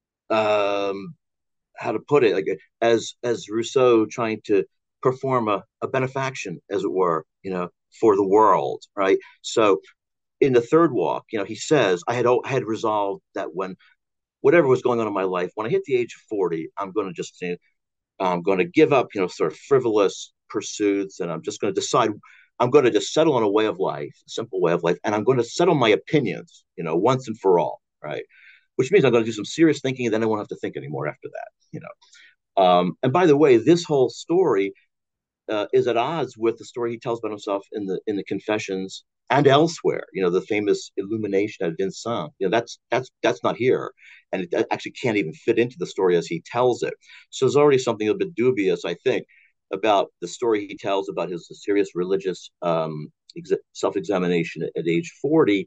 um, how to put it, like as as Rousseau trying to perform a, a benefaction, as it were, you know, for the world, right? So in the third walk, you know, he says, I had I had resolved that when whatever was going on in my life, when I hit the age of forty, I'm going to just you know, I'm going to give up, you know, sort of frivolous pursuits, and I'm just going to decide. I'm going to just settle on a way of life, a simple way of life, and I'm going to settle my opinions, you know, once and for all, right? Which means I'm going to do some serious thinking, and then I won't have to think anymore after that, you know. Um, and by the way, this whole story uh, is at odds with the story he tells about himself in the in the Confessions and elsewhere. You know, the famous illumination at Vincennes. You know, that's that's that's not here, and it actually can't even fit into the story as he tells it. So there's already something a bit dubious, I think, about the story he tells about his serious religious um, ex- self-examination at, at age forty.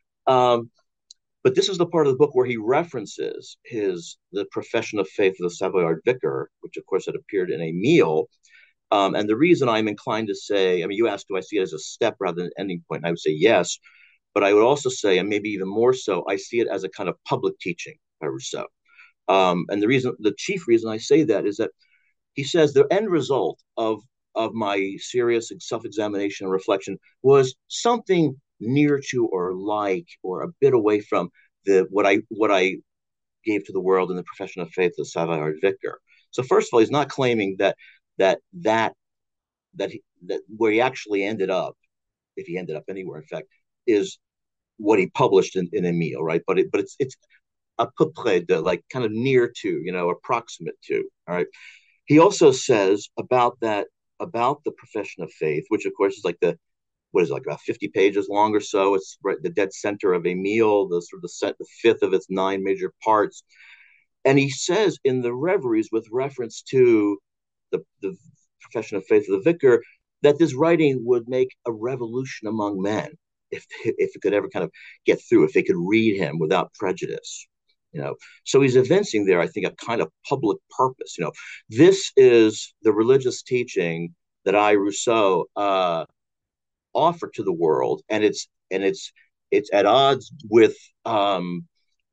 Um, but this is the part of the book where he references his the profession of faith of the Savoyard vicar, which of course had appeared in Emile, um, and the reason I'm inclined to say, I mean, you asked, do I see it as a step rather than an ending point? And I would say yes. But I would also say, and maybe even more so, I see it as a kind of public teaching by Rousseau. Um, and the reason, the chief reason I say that is that he says the end result of of my serious self-examination and reflection was something near to or like or a bit away from the what I what I gave to the world in the profession of faith of Savoyard Vicar. So first of all, he's not claiming that that that that he, that where he actually ended up, if he ended up anywhere, in fact, is what he published in, in Emile, right? But it, but it's it's a peu près de, like kind of near to, you know, approximate to, all right. He also says about that about the profession of faith, which of course is like the what is it, like about fifty pages long or so. It's right the dead center of Emile, the sort of the set, the fifth of its nine major parts. And he says in the Reveries, with reference to the, the profession of faith of the vicar, that this writing would make a revolution among men if if it could ever kind of get through, if they could read him without prejudice. You know, so he's evincing there, I think, a kind of public purpose. You know, this is the religious teaching that I, Rousseau, uh, offer to the world, and it's and it's it's at odds with um,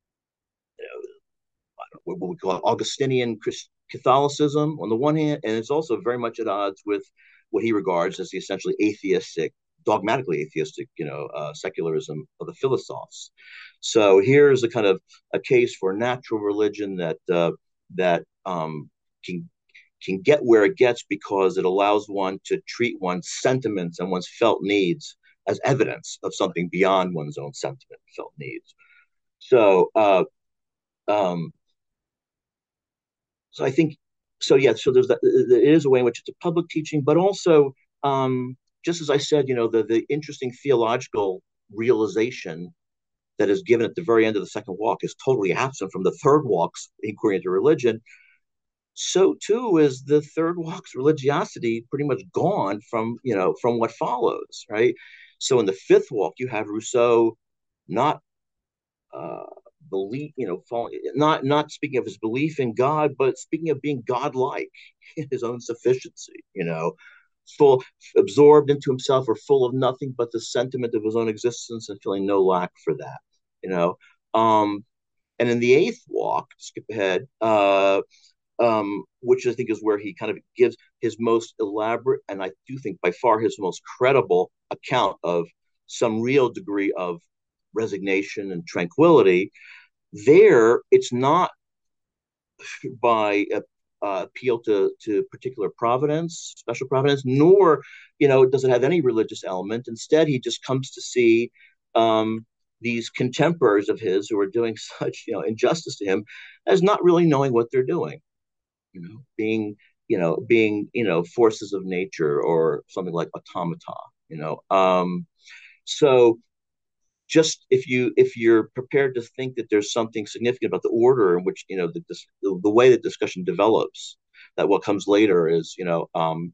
what we call Augustinian Christ- Catholicism on the one hand, and it's also very much at odds with what he regards as the essentially atheistic, dogmatically atheistic, you know, uh, secularism of the philosophes. So here's a kind of a case for natural religion that uh, that um, can can get where it gets because it allows one to treat one's sentiments and one's felt needs as evidence of something beyond one's own sentiment and felt needs. So uh, um, so I think so. Yeah. So there's that. It is a way in which it's a public teaching, but also, um, just as I said, you know, the the interesting theological realization that is given at the very end of the second walk is totally absent from the third walk's inquiry into religion. So too is the third walk's religiosity pretty much gone from you know from what follows, right? So in the fifth walk, you have Rousseau not uh, belief, you know, falling, not not speaking of his belief in God, but speaking of being godlike in his own sufficiency, you know, full absorbed into himself or full of nothing but the sentiment of his own existence and feeling no lack for that, you know. Um, and in the eighth walk, skip ahead, uh, um, which I think is where he kind of gives his most elaborate and I do think by far his most credible account of some real degree of resignation and tranquility. There, it's not by a, uh, appeal to to particular providence, special providence, nor you know does it have any religious element. Instead, he just comes to see um, these contemporaries of his who are doing such you know injustice to him as not really knowing what they're doing. You know, being you know being you know forces of nature or something like automata. You know, um, so just if you if you're prepared to think that there's something significant about the order in which you know the the, the way that discussion develops, that what comes later is you know um,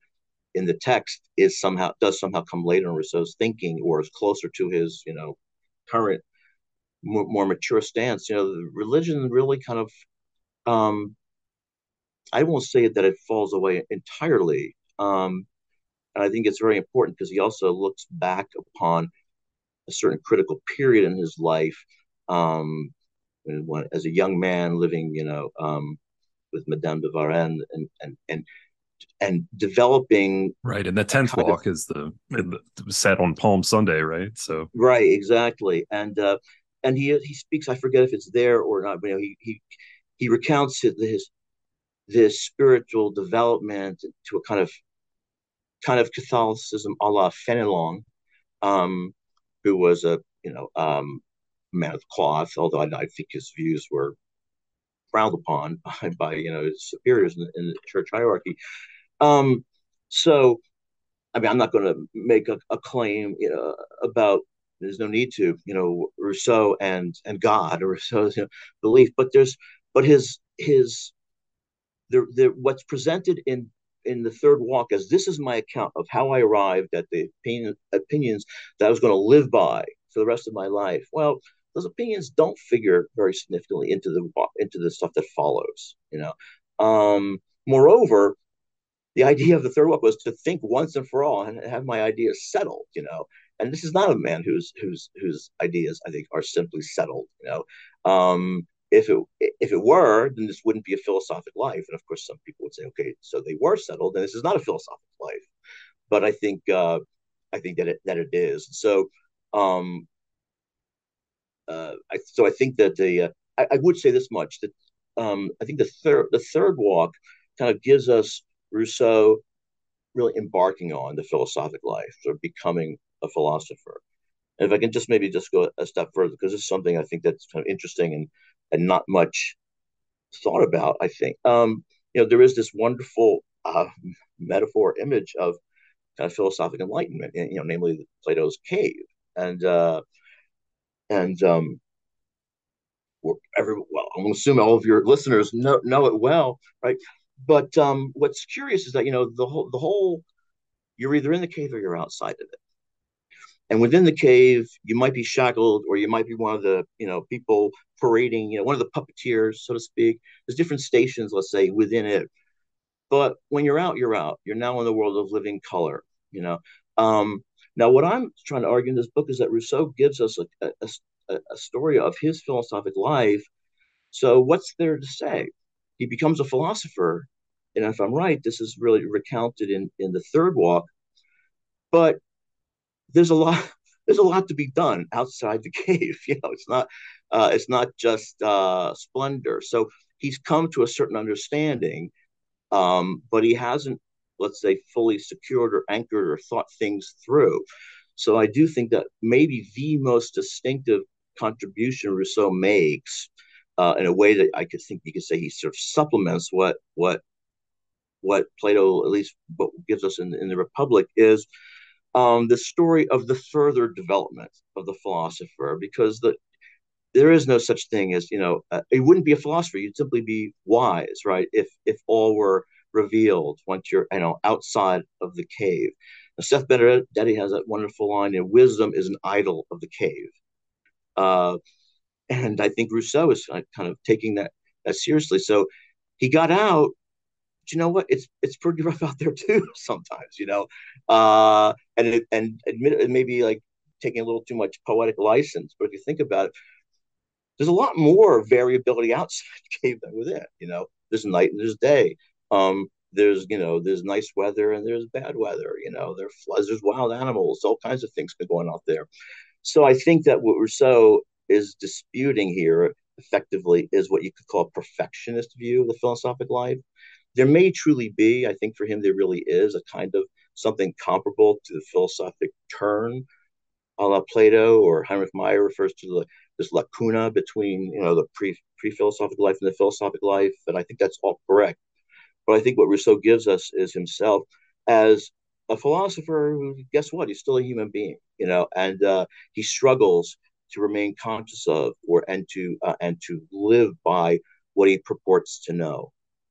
in the text is somehow does somehow come later in Rousseau's thinking, or is closer to his, you know, current more, more mature stance. You know, the religion really kind of, um, I won't say that it falls away entirely. Um, and I think it's very important because he also looks back upon a certain critical period in his life, um, when, as a young man living, you know, um, with Madame de Varenne, and and and and developing Right. And the a tenth kind of walk is the, the set on Palm Sunday, right? So right, exactly, and uh, and he he speaks. I forget if it's there or not, but you know, he he he recounts his, his this spiritual development to a kind of kind of Catholicism a la Fenelon, um, who was a, you know, um, man of cloth, although I, I think his views were frowned upon by, by you know, his superiors in, in the church hierarchy. Um, so, I mean, I'm not going to make a, a claim, you know, about. There's no need to, you know, Rousseau and and God, or Rousseau's, you know, belief, but there's but his his the, the what's presented in in the third walk as this is my account of how I arrived at the opinion, opinions that I was going to live by for the rest of my life. Well, those opinions don't figure very significantly into the into the stuff that follows. You know, um, moreover, the idea of the third walk was to think once and for all and have my ideas settled. You know, and this is not a man whose whose whose ideas I think are simply settled. You know, um, if it if it were, then this wouldn't be a philosophic life. And of course, some people would say, okay, so they were settled, and this is not a philosophic life. But I think uh, I think that it that it is. So, um, uh, I, so I think that the uh, I, I would say this much that um, I think the third the third walk kind of gives us Rousseau really embarking on the philosophic life, or becoming a philosopher. And if I can just maybe just go a step further, because this is something I think that's kind of interesting and and not much thought about. I think, um, you know, there is this wonderful uh, metaphor image of kind of philosophic enlightenment, you know, namely Plato's cave, and uh, and um, every well, I'm assuming all of your listeners know know it well, right? But um, what's curious is that, you know, the whole the whole you're either in the cave or you're outside of it. And within the cave, you might be shackled, or you might be one of the, you know, people parading, you know, one of the puppeteers, so to speak. There's different stations, let's say, within it. But when you're out, you're out. You're now in the world of living color, you know. Um, now, what I'm trying to argue in this book is that Rousseau gives us a, a, a story of his philosophic life. So what's there to say? He becomes a philosopher. And if I'm right, this is really recounted in, in the third walk. But there's a lot there's a lot to be done outside the cave. You know, it's not uh, it's not just uh, splendor. So he's come to a certain understanding, um, but he hasn't, let's say, fully secured or anchored or thought things through. So I do think that maybe the most distinctive contribution Rousseau makes, uh, in a way that I could think you could say he sort of supplements what what what Plato, at least what gives us in, in the Republic, is um, the story of the further development of the philosopher, because the there is no such thing as, you know, uh, it wouldn't be a philosopher. You'd simply be wise, right? If if all were revealed once you're, you know, outside of the cave. Now, Seth Benedetti has that wonderful line: "And wisdom is an idol of the cave." Uh, and I think Rousseau is kind of taking that, that seriously. So he got out. But you know what? It's it's pretty rough out there too sometimes, you know. Uh, and it, and admit it may be like taking a little too much poetic license, but if you think about it, there's a lot more variability outside the cave than within. You know, there's night and there's day. Um, there's, you know, there's nice weather and there's bad weather. You know, there floods, there's wild animals, all kinds of things going on out there. So I think that what Rousseau is disputing here effectively is what you could call a perfectionist view of the philosophic life. There may truly be, I think for him, there really is a kind of something comparable to the philosophic turn a la Plato, or Heinrich Meyer refers to the, this lacuna between, you know, the pre pre philosophical life and the philosophic life. And I think that's all correct. But I think what Rousseau gives us is himself as a philosopher who, guess what, he's still a human being, you know, and uh, he struggles to remain conscious of, or and to uh, and to live by what he purports to know.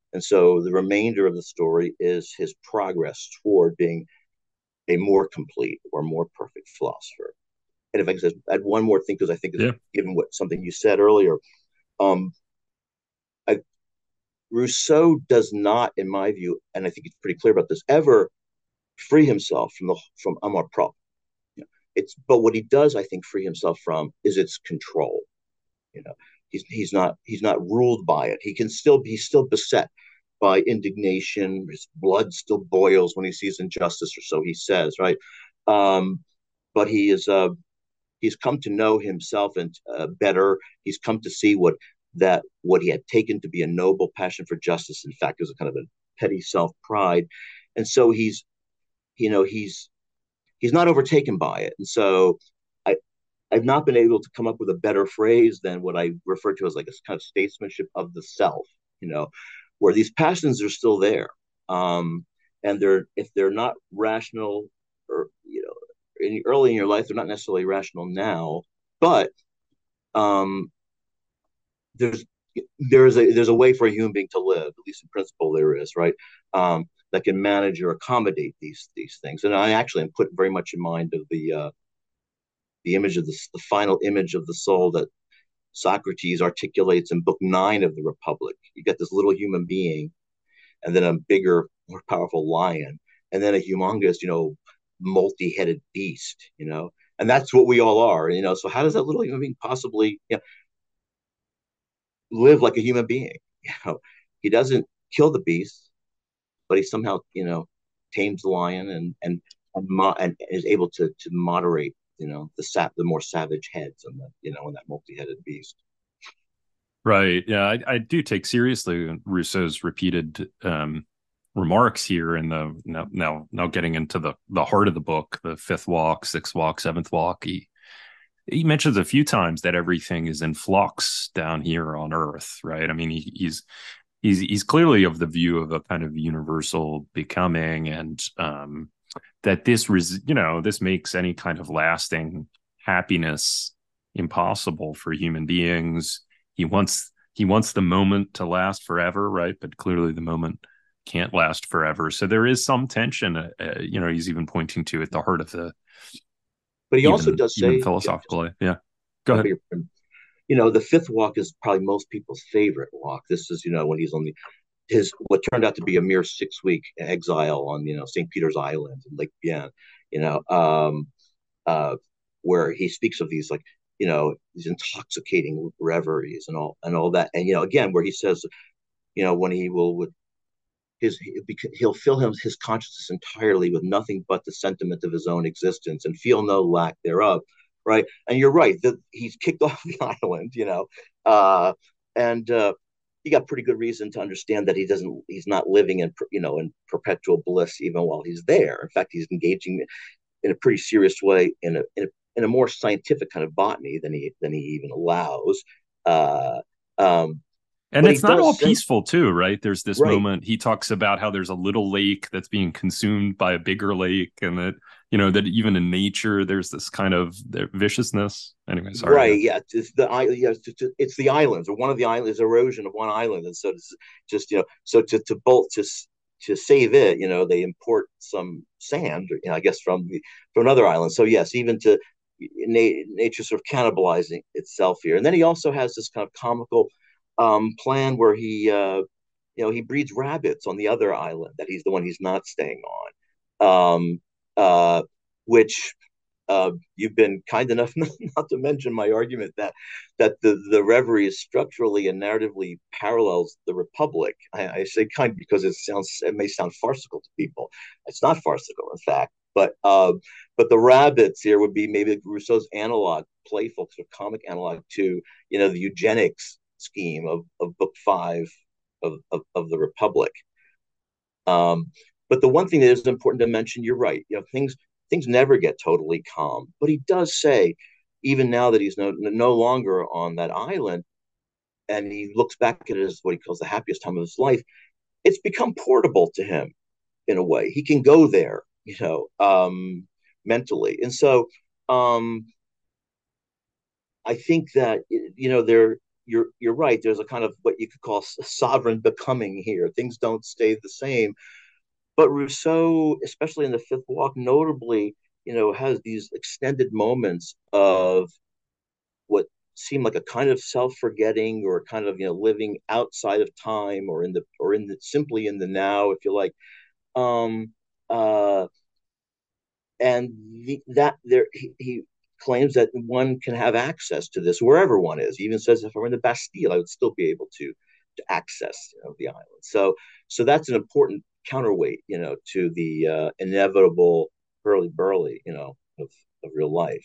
And so the remainder of the story is his progress toward being a more complete or more perfect philosopher. And if I could add one more thing, because I think, Yeah. given what something you said earlier, um, I, Rousseau does not, in my view, and I think he's pretty clear about this, ever free himself from the from amour propre. You know, it's but what he does, I think, free himself from is its control. You know, he's he's not he's not ruled by it. He can still be still beset by indignation. His blood still boils when he sees injustice, or so he says, right? Um, but he is uh, he's come to know himself and uh, better. He's come to see what that what he had taken to be a noble passion for justice, in fact, is a kind of a petty self pride, and so he's you know he's he's not overtaken by it, and so I I've not been able to come up with a better phrase than what I refer to as like a kind of statesmanship of the self, you know, where these passions are still there, um, and they're if they're not rational or you know in, early in your life, they're not necessarily rational now, but um, there's there's a there's a way for a human being to live, at least in principle there is, right? Um, that can manage or accommodate these these things. And I actually am put very much in mind of the uh, the image of the, the final image of the soul that Socrates articulates in book nine of the Republic. You get this little human being, and then a bigger, more powerful lion, and then a humongous, you know, multi-headed beast, you know, and that's what we all are, you know. So how does that little human being possibly, you know, live like a human being? You know, he doesn't kill the beast, but he somehow, you know, tames the lion and and and, mo- and is able to to moderate, you know, the sap the more savage heads and the you know and that multi-headed beast. Right. Yeah, I, I do take seriously Rousseau's repeated um, remarks here in the now now now getting into the the heart of the book, the fifth walk, sixth walk, seventh walk. He he mentions a few times that everything is in flux down here on Earth, right? I mean, he, he's he's he's clearly of the view of a kind of universal becoming, and um, that this res- you know this makes any kind of lasting happiness impossible for human beings. He wants he wants the moment to last forever, right? But clearly the moment can't last forever. So there is some tension. Uh, uh, you know, he's even pointing to at the heart of the But he also even does even say, you know, just philosophically. Yeah. Go I ahead. beg your pardon, you know, the fifth walk is probably most people's favorite walk. This is, you know, when he's on the his what turned out to be a mere six week exile on, you know, Saint Peter's Island in Lake Bien, you know, um, uh, where he speaks of these like, you know, these intoxicating reveries and all and all that, and you know, again, where he says, you know, when he will with his he'll fill him his consciousness entirely with nothing but the sentiment of his own existence and feel no lack thereof, right? And you're right that he's kicked off the island, you know, uh, and uh, he got pretty good reason to understand that he doesn't he's not living in you know in perpetual bliss even while he's there. In fact, he's engaging in a pretty serious way in a in a, in a more scientific kind of botany than he than he even allows. Uh, um, And but he it's not all does say, peaceful too, right? There's this right, moment he talks about how there's a little lake that's being consumed by a bigger lake, and that you know that even in nature there's this kind of viciousness. Anyway, sorry. Yeah. right, yeah, it's the yeah, it's, it's the islands or one of the islands, erosion of one island, and so it's just you know, so to to bolt to to save it, you know, they import some sand, you know, I guess from the from another island. So yes, even to na- nature sort of cannibalizing itself here, and then he also has this kind of comical um, plan where he, uh, you know, he breeds rabbits on the other island that he's the one he's not staying on, um, uh, which uh, you've been kind enough not to mention my argument that that the the Reverie is structurally and narratively parallels the Republic. I, I say kind because it sounds it may sound farcical to people. It's not farcical, in fact. But uh, but the rabbits here would be maybe Rousseau's analog, playful sort of comic analog to you know the eugenics scheme of, of book five of, of, of the Republic. Um, but the one thing that is important to mention, you're right. You know, things things never get totally calm. But he does say, even now that he's no no longer on that island, and he looks back at it as what he calls the happiest time of his life, it's become portable to him in a way. He can go there, you know, um, mentally, and so um, I think that you know there you're you're right. There's a kind of what you could call sovereign becoming here. Things don't stay the same. But Rousseau, especially in the Fifth Walk, notably, you know, has these extended moments of what seem like a kind of self-forgetting or kind of, you know, living outside of time or in the or in the simply in the now, if you like. Um, uh, and the, that there he, he claims that one can have access to this wherever one is. He even says if I were in the Bastille, I would still be able to to access, you know, the island. So so that's an important counterweight, you know, to the uh, inevitable hurly burly, you know, of, of real life.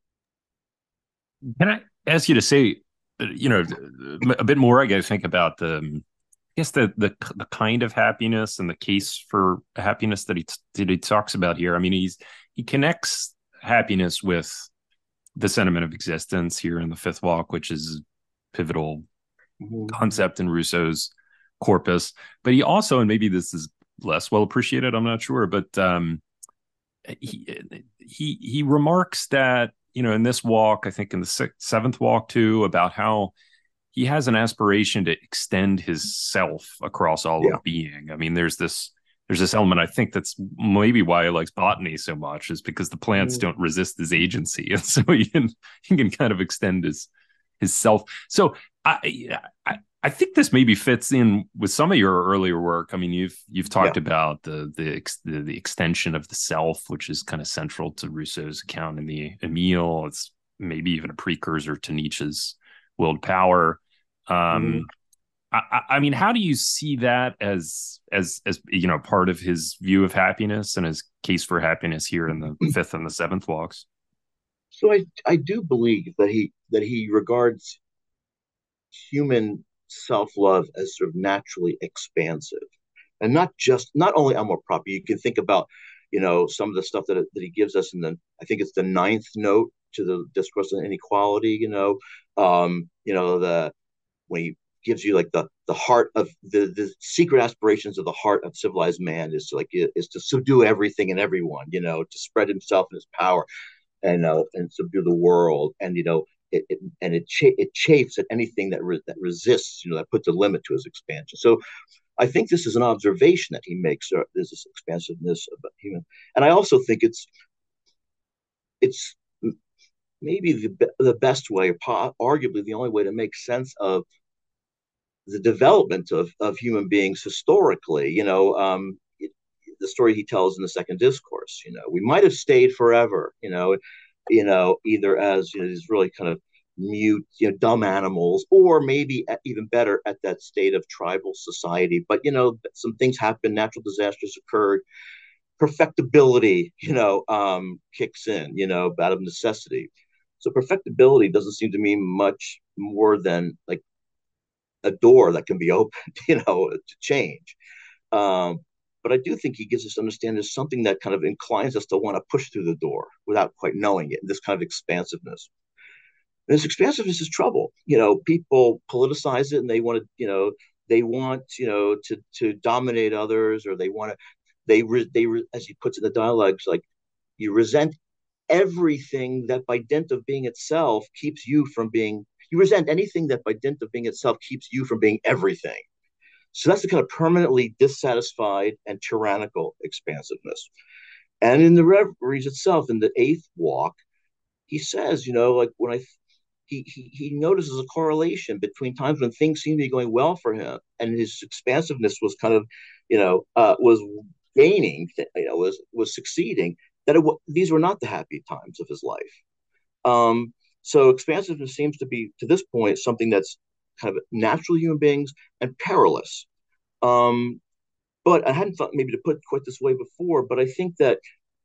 Can I ask you to say, uh, you know, a bit more? I got to think about the, um, I guess the the the kind of happiness and the case for happiness that he that he talks about here. I mean, he's he connects happiness with the sentiment of existence here in the Fifth Walk, which is a pivotal Mm-hmm. concept in Rousseau's corpus. But he also, and maybe this is less well appreciated, I'm not sure, but um, he he he remarks that, you know, in this walk, I think in the sixth, seventh walk too, about how he has an aspiration to extend his self across all Yeah. of being. I mean, there's this there's this element, I think, that's maybe why he likes botany so much, is because the plants Mm-hmm. don't resist his agency, and so he can he can kind of extend his his self. So I I I think this maybe fits in with some of your earlier work. I mean, you've you've Yeah. talked about the the the, the extension of the self, which is kind of central to Rousseau's account in the Emile. It's maybe even a precursor to Nietzsche's willed power. Mm-hmm. Um, I, I mean, how do you see that as as as you know, part of his view of happiness and his case for happiness here in the fifth and the seventh walks? So I I do believe that he that he regards human self-love as sort of naturally expansive, and not just not only amor proprio. You can think about, you know, some of the stuff that that he gives us in the, I think it's the ninth note to the Discourse on Inequality. You know, um, you know the when he gives you like the the heart of the the secret aspirations of the heart of civilized man is to like is to subdue everything and everyone. You know, to spread himself and his power and uh, and subdue the world, and you know it, it and it cha- it chafes at anything that re- that resists, you know, that puts a limit to his expansion. So I think this is an observation that he makes. Uh, there's this expansiveness about human, and I also think it's it's maybe the the best way, arguably the only way to make sense of the development of of human beings historically. You know, um, it, the story he tells in the second discourse. You know, we might have stayed forever. You know, you know, either as, you know, these really kind of mute, you know, dumb animals, or maybe at, even better at that state of tribal society. But you know, some things happen, natural disasters occurred, perfectibility, you know, um, kicks in, you know, out of necessity. So perfectibility doesn't seem to mean much more than like a door that can be opened, you know, to change. Um, but I do think he gives us to understand there's something that kind of inclines us to want to push through the door without quite knowing it. This kind of expansiveness. And this expansiveness is trouble. You know, people politicize it and they want to, you know, they want, you know, to to dominate others, or they want to, they re, they re, as he puts in the dialogues, like you resent everything that by dint of being itself keeps you from being. You resent anything that by dint of being itself keeps you from being everything. So that's the kind of permanently dissatisfied and tyrannical expansiveness. And in the Reveries itself, in the eighth walk, he says, you know, like when I, he, he, he notices a correlation between times when things seem to be going well for him and his expansiveness was kind of, you know, uh, was gaining, you know, was, was succeeding, that it, these were not the happy times of his life. Um, so expansiveness seems to be, to this point, something that's kind of natural human beings and perilous. Um, but I hadn't thought maybe to put quite this way before, but I think that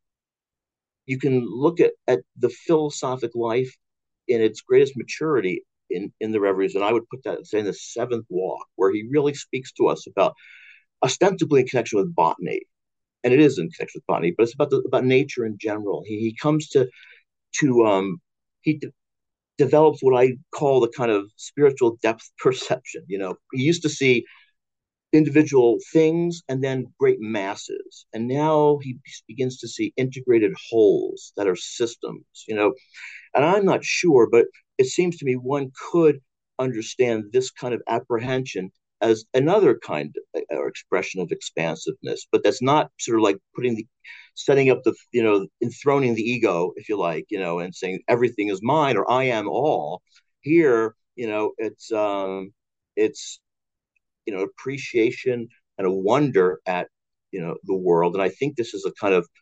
you can look at, at the philosophic life in its greatest maturity in, in the Reveries, and I would put that, say, in the seventh walk, where he really speaks to us about, ostensibly in connection with botany, and it is in connection with botany, but it's about the, about nature in general. He, he comes to to um, he de- develops what I call the kind of spiritual depth perception. You know, he used to see individual things and then great masses. And now he begins to see integrated wholes that are systems, you know. And I'm not sure, but it seems to me one could understand this kind of apprehension as another kind of, or expression of expansiveness, but that's not sort of like putting the setting up the, you know, enthroning the ego, if you like, you know, and saying everything is mine or I am all. Here, you know, it's um it's you know, appreciation and a wonder at, you know, the world. And I think this is a kind of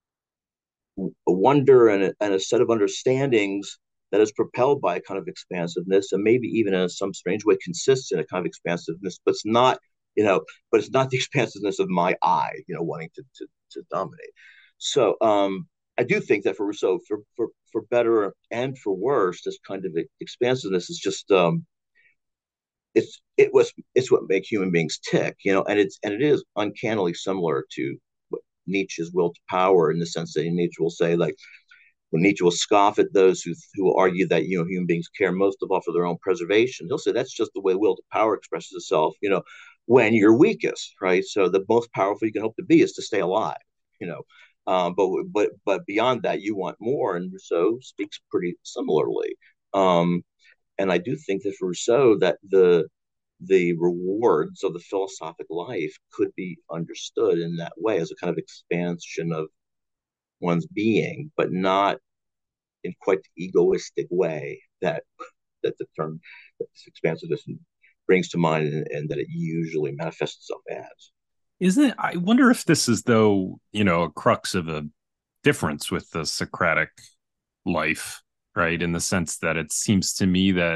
a wonder and a, and a set of understandings that is propelled by a kind of expansiveness, and maybe even in some strange way consists in a kind of expansiveness, but it's not, you know, but it's not the expansiveness of my I, you know, wanting to to, to dominate. So um, I do think that for Rousseau, for for for better and for worse, this kind of expansiveness is just um, it's it was it's what makes human beings tick, you know, and it's and it is uncannily similar to Nietzsche's will to power, in the sense that Nietzsche will say, like, when Nietzsche will scoff at those who who argue that, you know, human beings care most of all for their own preservation, he'll say that's just the way will to power expresses itself, you know, when you're weakest, right? So the most powerful you can hope to be is to stay alive, you know. Um, but but but beyond that, you want more, and Rousseau speaks pretty similarly. Um, and I do think that for Rousseau, that the the rewards of the philosophic life could be understood in that way, as a kind of expansion of one's being, but not in quite the egoistic way that that the term that this expansiveness brings to mind, and, and that it usually manifests itself as. Isn't it? I wonder if this is, though, you know, a crux of a difference with the Socratic life, right? In the sense that it seems to me that,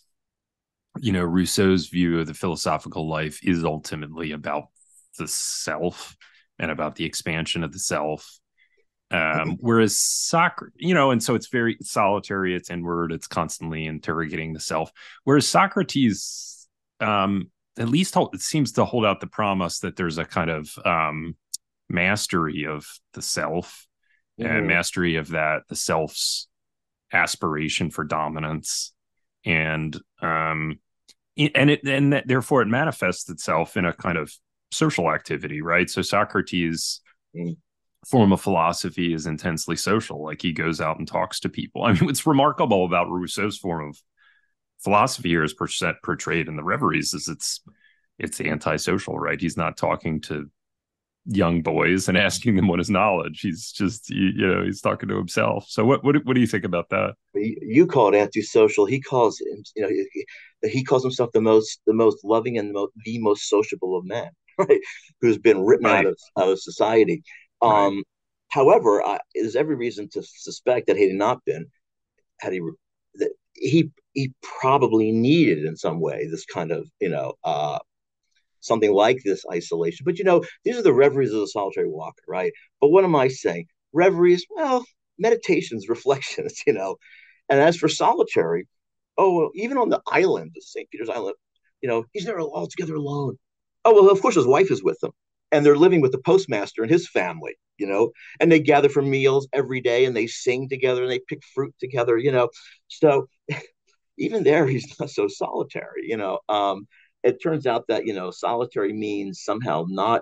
you know, Rousseau's view of the philosophical life is ultimately about the self and about the expansion of the self. Um, whereas Socrates, you know, and so it's very solitary, it's inward, it's constantly interrogating the self. Whereas Socrates, um, at least hold, it seems to hold out the promise that there's a kind of um, mastery of the self, mm-hmm. and mastery of that, the self's aspiration for dominance. And um, and it and that, therefore it manifests itself in a kind of social activity, right? So Socrates' mm-hmm. form of philosophy is intensely social. Like, he goes out and talks to people. I mean, what's remarkable about Rousseau's form of philosophy here is portrayed in the Reveries is it's it's antisocial, right? He's not talking to young boys and asking them what is knowledge. He's just, you, you know, he's talking to himself. So what what what do you think about that? You call it antisocial. He calls him, you know, he, he calls himself the most the most loving and the most, the most sociable of men, right? Who's been written right. out of out of society. Um, right. However, uh, there's every reason to suspect that had he not been, had he, that he he probably needed in some way this kind of, you know, uh, something like this isolation. But, you know, these are the reveries of the solitary walker, right? But what am I saying? Reveries, well, meditations, reflections, you know. And as for solitary, oh, well, even on the island, the Saint Peter's Island, you know, he's never altogether alone. Oh, well, of course, his wife is with him. And they're living with the postmaster and his family, you know, and they gather for meals every day, and they sing together, and they pick fruit together, you know. So even there, he's not so solitary, you know. Um, it turns out that, you know, solitary means somehow not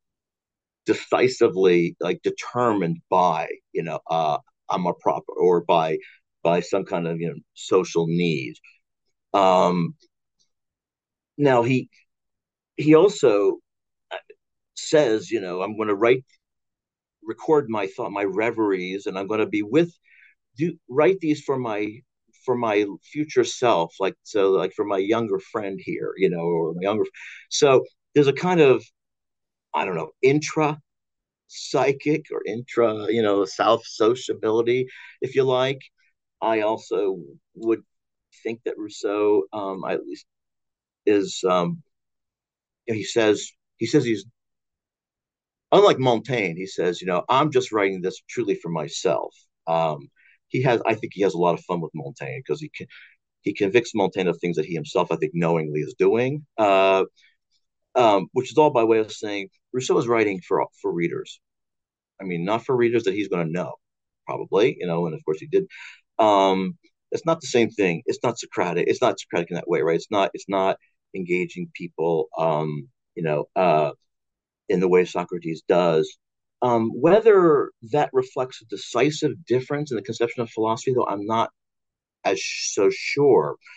decisively, like, determined by, you know, uh, I'm a proper, or by by some kind of, you know, social need. Um, now he he also says, you know, I'm going to write, record my thought, my reveries, and I'm going to be with, do write these for my for my future self, like, so, like, for my younger friend here, you know, or my younger. So there's a kind of, I don't know, intra psychic or intra, you know, self sociability, if you like. I also would think that Rousseau, um, at least, is, um, you know, he says he says he's, unlike Montaigne. He says, you know, I'm just writing this truly for myself. Um, he has, I think, he has a lot of fun with Montaigne, because he can, he convicts Montaigne of things that he himself, I think, knowingly is doing, uh, um, which is all by way of saying Rousseau is writing for for readers. I mean, not for readers that he's going to know, probably, you know, and of course he did. Um, it's not the same thing. It's not Socratic. It's not Socratic in that way, right? It's not. It's not engaging people, um, you know, uh, in the way Socrates does. Um, whether that reflects a decisive difference in the conception of philosophy, though, I'm not as so sure.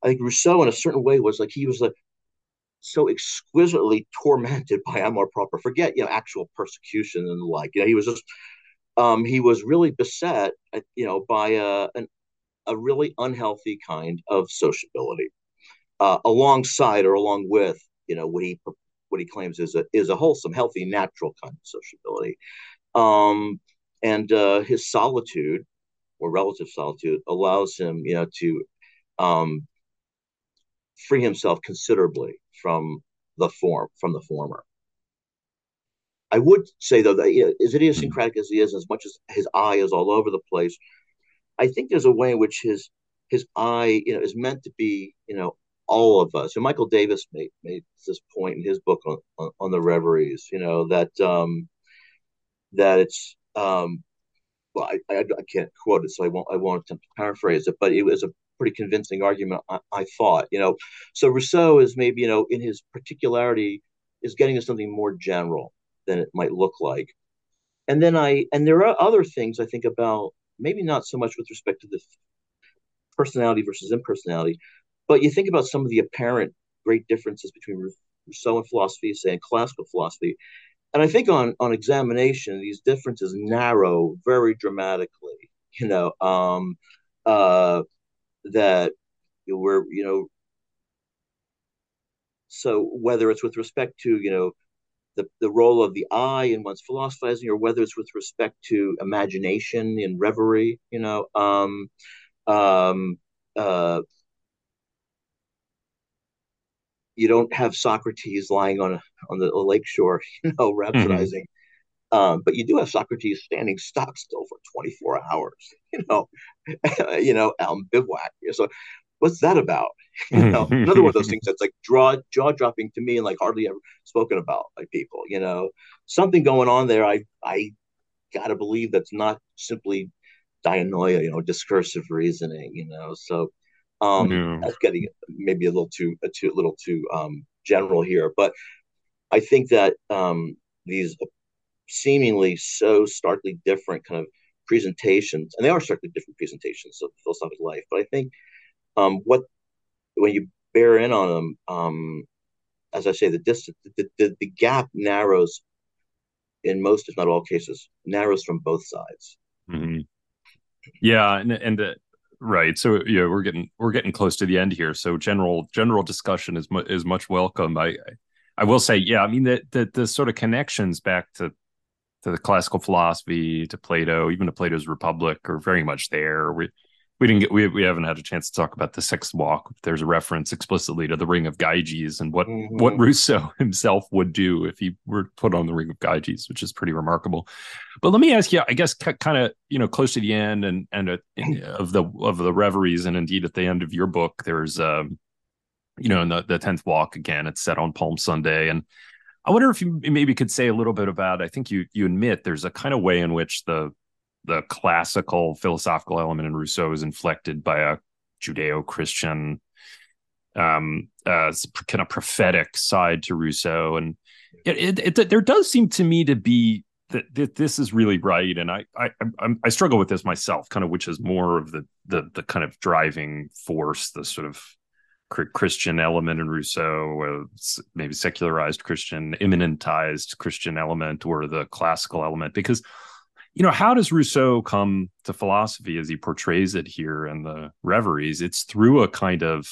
I think Rousseau, in a certain way, was like he was like so exquisitely tormented by amour propre. Forget you know actual persecution and the like. You know, he was just um, he was really beset, uh, you know, by a an, a really unhealthy kind of sociability, uh, alongside or along with you know what he what he claims is a is a wholesome, healthy, natural kind of sociability. Um, and uh, his solitude or relative solitude allows him, you know, to um, free himself considerably from the form from the former. I would say though that, you know, as idiosyncratic as he is, as much as his eye is all over the place, I think there's a way in which his his eye, you know, is meant to be, you know, all of us. And Michael Davis made made this point in his book on on, on the Reveries, you know, that um, that it's um, well, I, I, I can't quote it, so I won't I won't attempt to paraphrase it, but it was a pretty convincing argument. I, I thought, you know, so Rousseau is maybe you know in his particularity is getting to something more general than it might look like. And then I and there are other things I think about, maybe not so much with respect to the personality versus impersonality, but you think about some of the apparent great differences between Rousseau and philosophy, say, and classical philosophy. And I think on on examination, these differences narrow very dramatically. You know, um, uh, that we're you know, so whether it's with respect to you know the the role of the eye in one's philosophizing, or whether it's with respect to imagination in reverie, you know, um, um, uh, you don't have Socrates lying on a, on the lake shore, you know, Mm-hmm. rhapsodizing. Um, but you do have Socrates standing stock still for twenty-four hours, you know, you know, um, bivouac. So what's that about? You know, another one of those things that's like draw jaw dropping to me and like hardly ever spoken about by people. You know, something going on there. I I gotta believe that's not simply dianoia, you know, discursive reasoning. You know, so um, Yeah. that's getting maybe a little too a too a little too um, general here, but I think that um, these seemingly so starkly different kind of presentations, and they are starkly different presentations of philosophic life. But I think um, what when you bear in on them, um, as I say, the distance, the, the, the gap narrows in most, if not all cases, narrows from both sides. Mhm. Yeah, and and the, right. So yeah, we're getting we're getting close to the end here. So general general discussion is mu is much welcome. I I will say, yeah, I mean that the, the sort of connections back to to the classical philosophy, to Plato, even to Plato's Republic, are very much there. We we didn't get we we haven't had a chance to talk about the Sixth Walk. There's a reference explicitly to the Ring of Gyges and what what Mm-hmm. Rousseau himself would do if he were put on the Ring of Gyges, which is pretty remarkable. But let me ask you, I guess, kind of, you know, close to the end and and uh, of the of the Reveries, and indeed at the end of your book, there's um, you know, in the the tenth walk again, it's set on Palm Sunday, and I wonder if you maybe could say a little bit about. I think you you admit there's a kind of way in which the the classical philosophical element in Rousseau is inflected by a Judeo-Christian um, uh, kind of prophetic side to Rousseau, and it, it, it there does seem to me to be that, that this is really right, and I I I, I struggle with this myself, kind of which is more of the the the kind of driving force, the sort of Christian element in Rousseau, maybe secularized Christian, immanentized Christian element, or the classical element. Because, you know, how does Rousseau come to philosophy as he portrays it here in the Reveries? It's through a kind of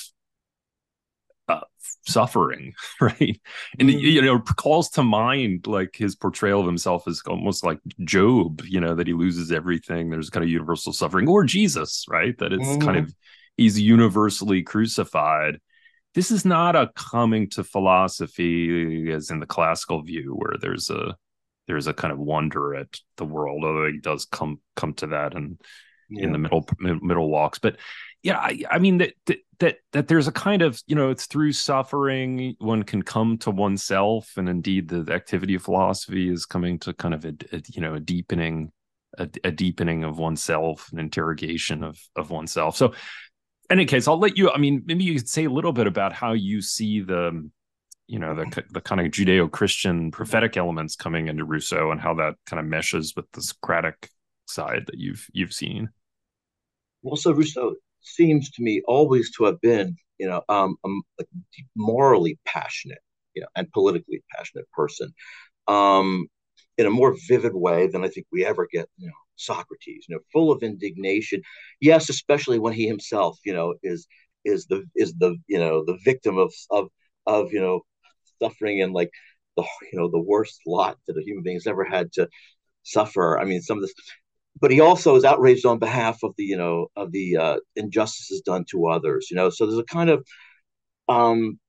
uh, suffering, right? And, Mm-hmm. you know, calls to mind like his portrayal of himself as almost like Job, you know, that he loses everything. There's kind of universal suffering, or Jesus, right? That it's kind Mm-hmm. of, he's universally crucified. This is not a coming to philosophy as in the classical view, where there's a there's a kind of wonder at the world, although he does come come to that and in Yeah. the middle middle walks. But yeah, I, I mean that, that that there's a kind of, you know, it's through suffering one can come to oneself, and indeed the activity of philosophy is coming to kind of a, a you know a deepening a, a deepening of oneself, an interrogation of of oneself. So in any case, I'll let you. I mean, maybe you could say a little bit about how you see the, you know, the the kind of Judeo-Christian prophetic elements coming into Rousseau, and how that kind of meshes with the Socratic side that you've you've seen. Well, so Rousseau seems to me always to have been you know, um, um, a morally passionate, you know, and politically passionate person, um, in a more vivid way than I think we ever get, you know, Socrates, you know, full of indignation. Yes, especially when he himself, you know, is is the is the you know the victim of of of you know suffering and like the you know the worst lot that a human being has ever had to suffer. I mean, some of this, but he also is outraged on behalf of the you know of the uh, injustices done to others. You know, so there's a kind of um,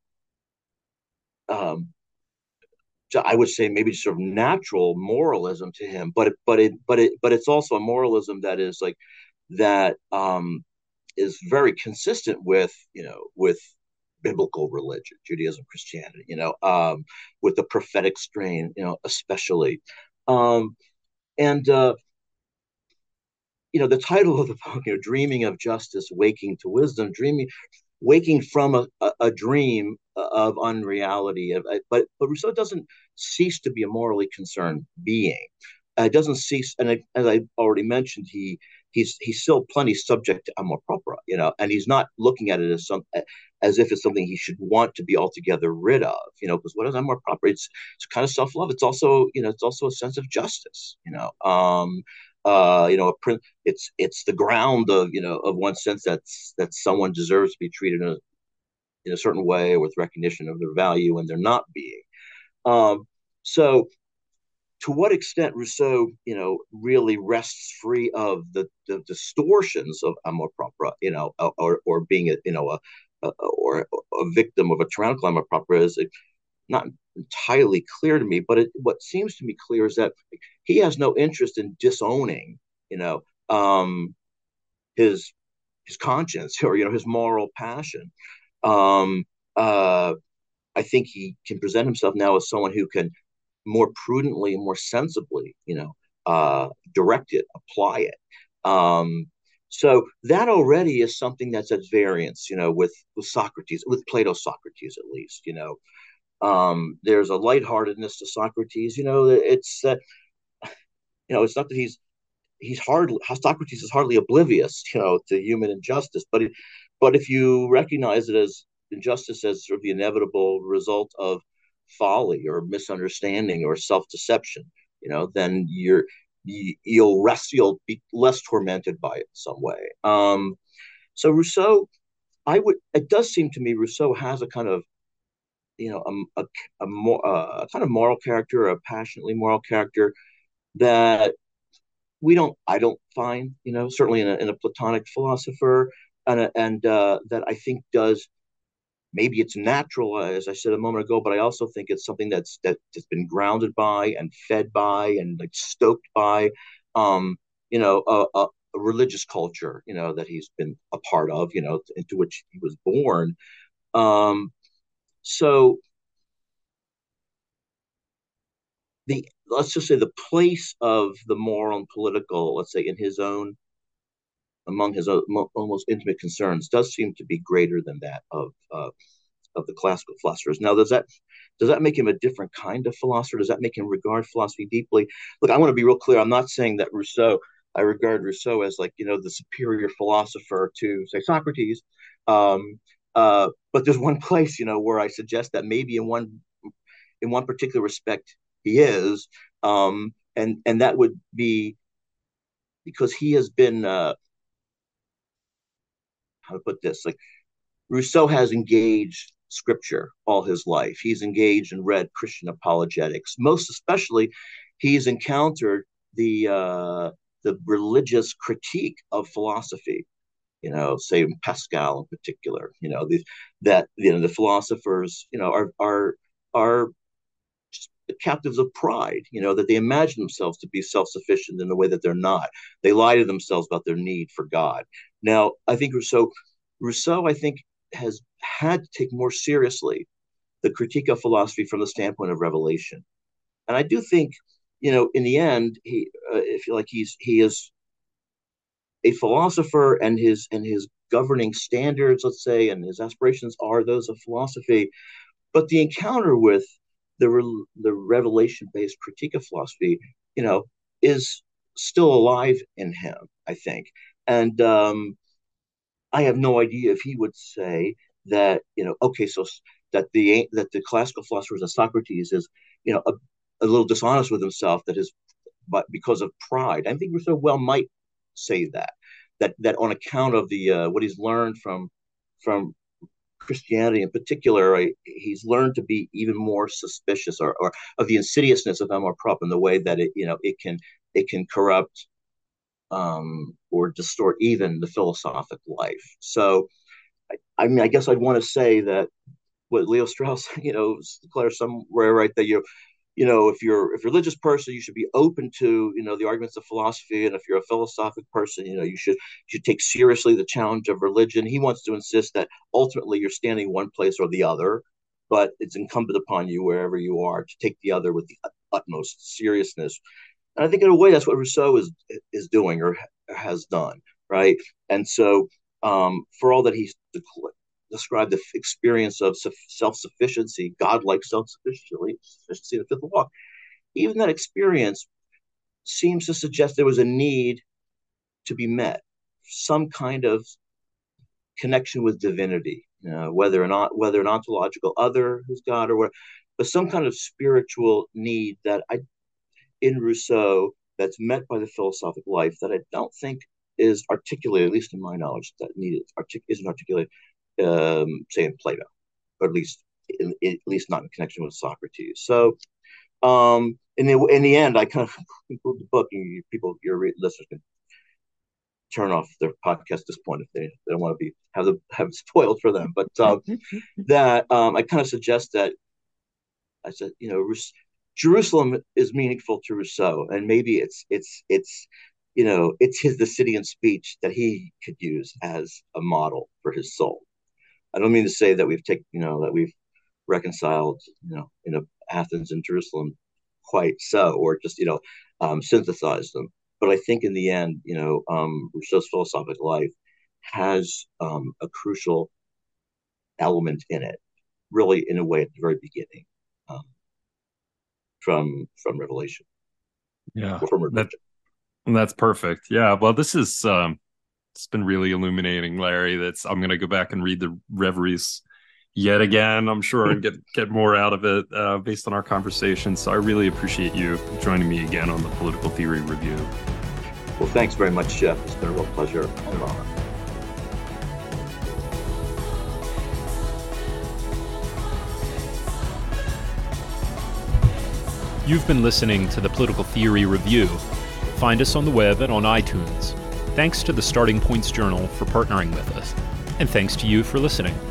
um, I would say maybe sort of natural moralism to him, but it, but it but it but it's also a moralism that is like that um, is very consistent with you know with biblical religion, Judaism, Christianity, you know, um, with the prophetic strain, you know, especially. Um, and uh, you know, the title of the book, you know, dreaming of justice, waking to wisdom, dreaming, waking from a, a, a dream of unreality. Of, but but Rousseau doesn't cease to be a morally concerned being. Uh, it doesn't cease, and it, as I already mentioned, he he's he's still plenty subject to amour propre, you know, and he's not looking at it as some as if it's something he should want to be altogether rid of, you know, because what is amour propre? It's it's kind of self love. It's also you know it's also a sense of justice, you know. Um, uh, you know, a print. It's it's the ground of you know of one sense that's that someone deserves to be treated in a in a certain way with recognition of their value and they're not being. Um, so to what extent Rousseau, you know, really rests free of the, the distortions of amour propre, you know, or or being a you know a, a or a victim of a tyrannical amour propre is not entirely clear to me. But it, what seems to me clear is that he has no interest in disowning, you know, um, his his conscience or you know his moral passion. Um, uh, I think he can present himself now as someone who can more prudently and more sensibly, you know, uh, direct it, apply it. Um, so that already is something that's at variance, you know, with with Socrates, with Plato's Socrates at least, you know. Um, there's a lightheartedness to Socrates, you know. It's uh, you know, it's not that he's he's hardly Socrates is hardly oblivious, you know, to human injustice. But it, but if you recognize it as injustice as sort of the inevitable result of folly or misunderstanding or self-deception, you know, then you're you, you'll rest you'll be less tormented by it in some way. Um, so Rousseau, I would it does seem to me Rousseau has a kind of you know a, a, a more uh, a kind of moral character, a passionately moral character that we don't I don't find you know certainly in a, in a Platonic philosopher and a, and uh, that I think does maybe it's natural as I said a moment ago, but I also think it's something that's that has been grounded by and fed by and like stoked by um you know a, a, a religious culture you know that he's been a part of you know into which he was born. um so the let's just say the place of the moral and political, let's say in his own among his own, most intimate concerns does seem to be greater than that of uh, of the classical philosophers. Now, does that does that make him a different kind of philosopher? Does that make him regard philosophy deeply? Look, I want to be real clear. I'm not saying that Rousseau. I regard Rousseau as like you know the superior philosopher to say Socrates. Um, uh, but there's one place you know where I suggest that maybe in one in one particular respect he is, um, and and that would be because he has been uh, how to put this like Rousseau has engaged scripture all his life. He's engaged and read Christian apologetics. Most especially, he's encountered the uh, the religious critique of philosophy. You know, say Pascal in particular. You know, the, that you know the philosophers. You know, are are are captives of pride. You know, that they imagine themselves to be self sufficient in the way that they're not. They lie to themselves about their need for God. Now, I think Rousseau. Rousseau, I think, has had to take more seriously the critique of philosophy from the standpoint of revelation. And I do think, you know, in the end, he, uh, I feel like he's he is a philosopher, and his and his governing standards, let's say, and his aspirations are those of philosophy. But the encounter with the re- the revelation based critique of philosophy, you know, is still alive in him, I think. And um, I have no idea if he would say that, you know, okay, so that the that the classical philosophers of Socrates is, you know, a, a little dishonest with himself, that his, but because of pride. I think Rousseau well might say that that that on account of the uh, what he's learned from from Christianity in particular, right, he's learned to be even more suspicious, or, or of the insidiousness of amour propre, in the way that it, you know, it can it can corrupt um, or distort even the philosophic life. So, I, I mean, I guess I'd want to say that what Leo Strauss, you know, declares somewhere, right, that you, you know, if you're if you're a religious person, you should be open to, you know, the arguments of philosophy, and if you're a philosophic person, you know, you should you should take seriously the challenge of religion. He wants to insist that ultimately you're standing one place or the other, but it's incumbent upon you, wherever you are, to take the other with the utmost seriousness. And I think in a way that's what Rousseau is is doing, or has done, right? And so, um, for all that he's described the experience of self-sufficiency, godlike self-sufficiency, sufficiency in the fifth law, even that experience seems to suggest there was a need to be met, some kind of connection with divinity, you know, whether or not whether an ontological other who's God or what, but some kind of spiritual need that I in Rousseau that's met by the philosophic life, that I don't think is articulated, at least in my knowledge, that need artic- isn't articulated, um, say in Plato, or at least in, at least not in connection with Socrates. So, um, in the in the end, I kind of conclude the book, and you, people, your listeners can turn off their podcast at this point if they, they don't want to be have the have it spoiled for them. But um, that um, I kind of suggest that I said, you know, Jerusalem is meaningful to Rousseau, and maybe it's it's it's you know it's his the city in speech that he could use as a model for his soul. I don't mean to say that we've taken you know that we've reconciled you know in a, Athens and Jerusalem quite so, or just you know um, synthesized them. But I think in the end, you know, um, Rousseau's philosophic life has um, a crucial element in it, really, in a way, at the very beginning. Um, from from Revelation. Yeah, or from religion. That, that's perfect. Yeah, well, this is um, it's been really illuminating, Larry. That's I'm gonna go back and read the Reveries yet again, I'm sure, and get get more out of it uh, based on our conversation. So I really appreciate you joining me again on the Political Theory Review. Well, thanks very much, Jeff. It's been a real pleasure and an honor. You've been listening to the Political Theory Review. Find us on the web and on iTunes. Thanks to the Starting Points Journal for partnering with us. And thanks to you for listening.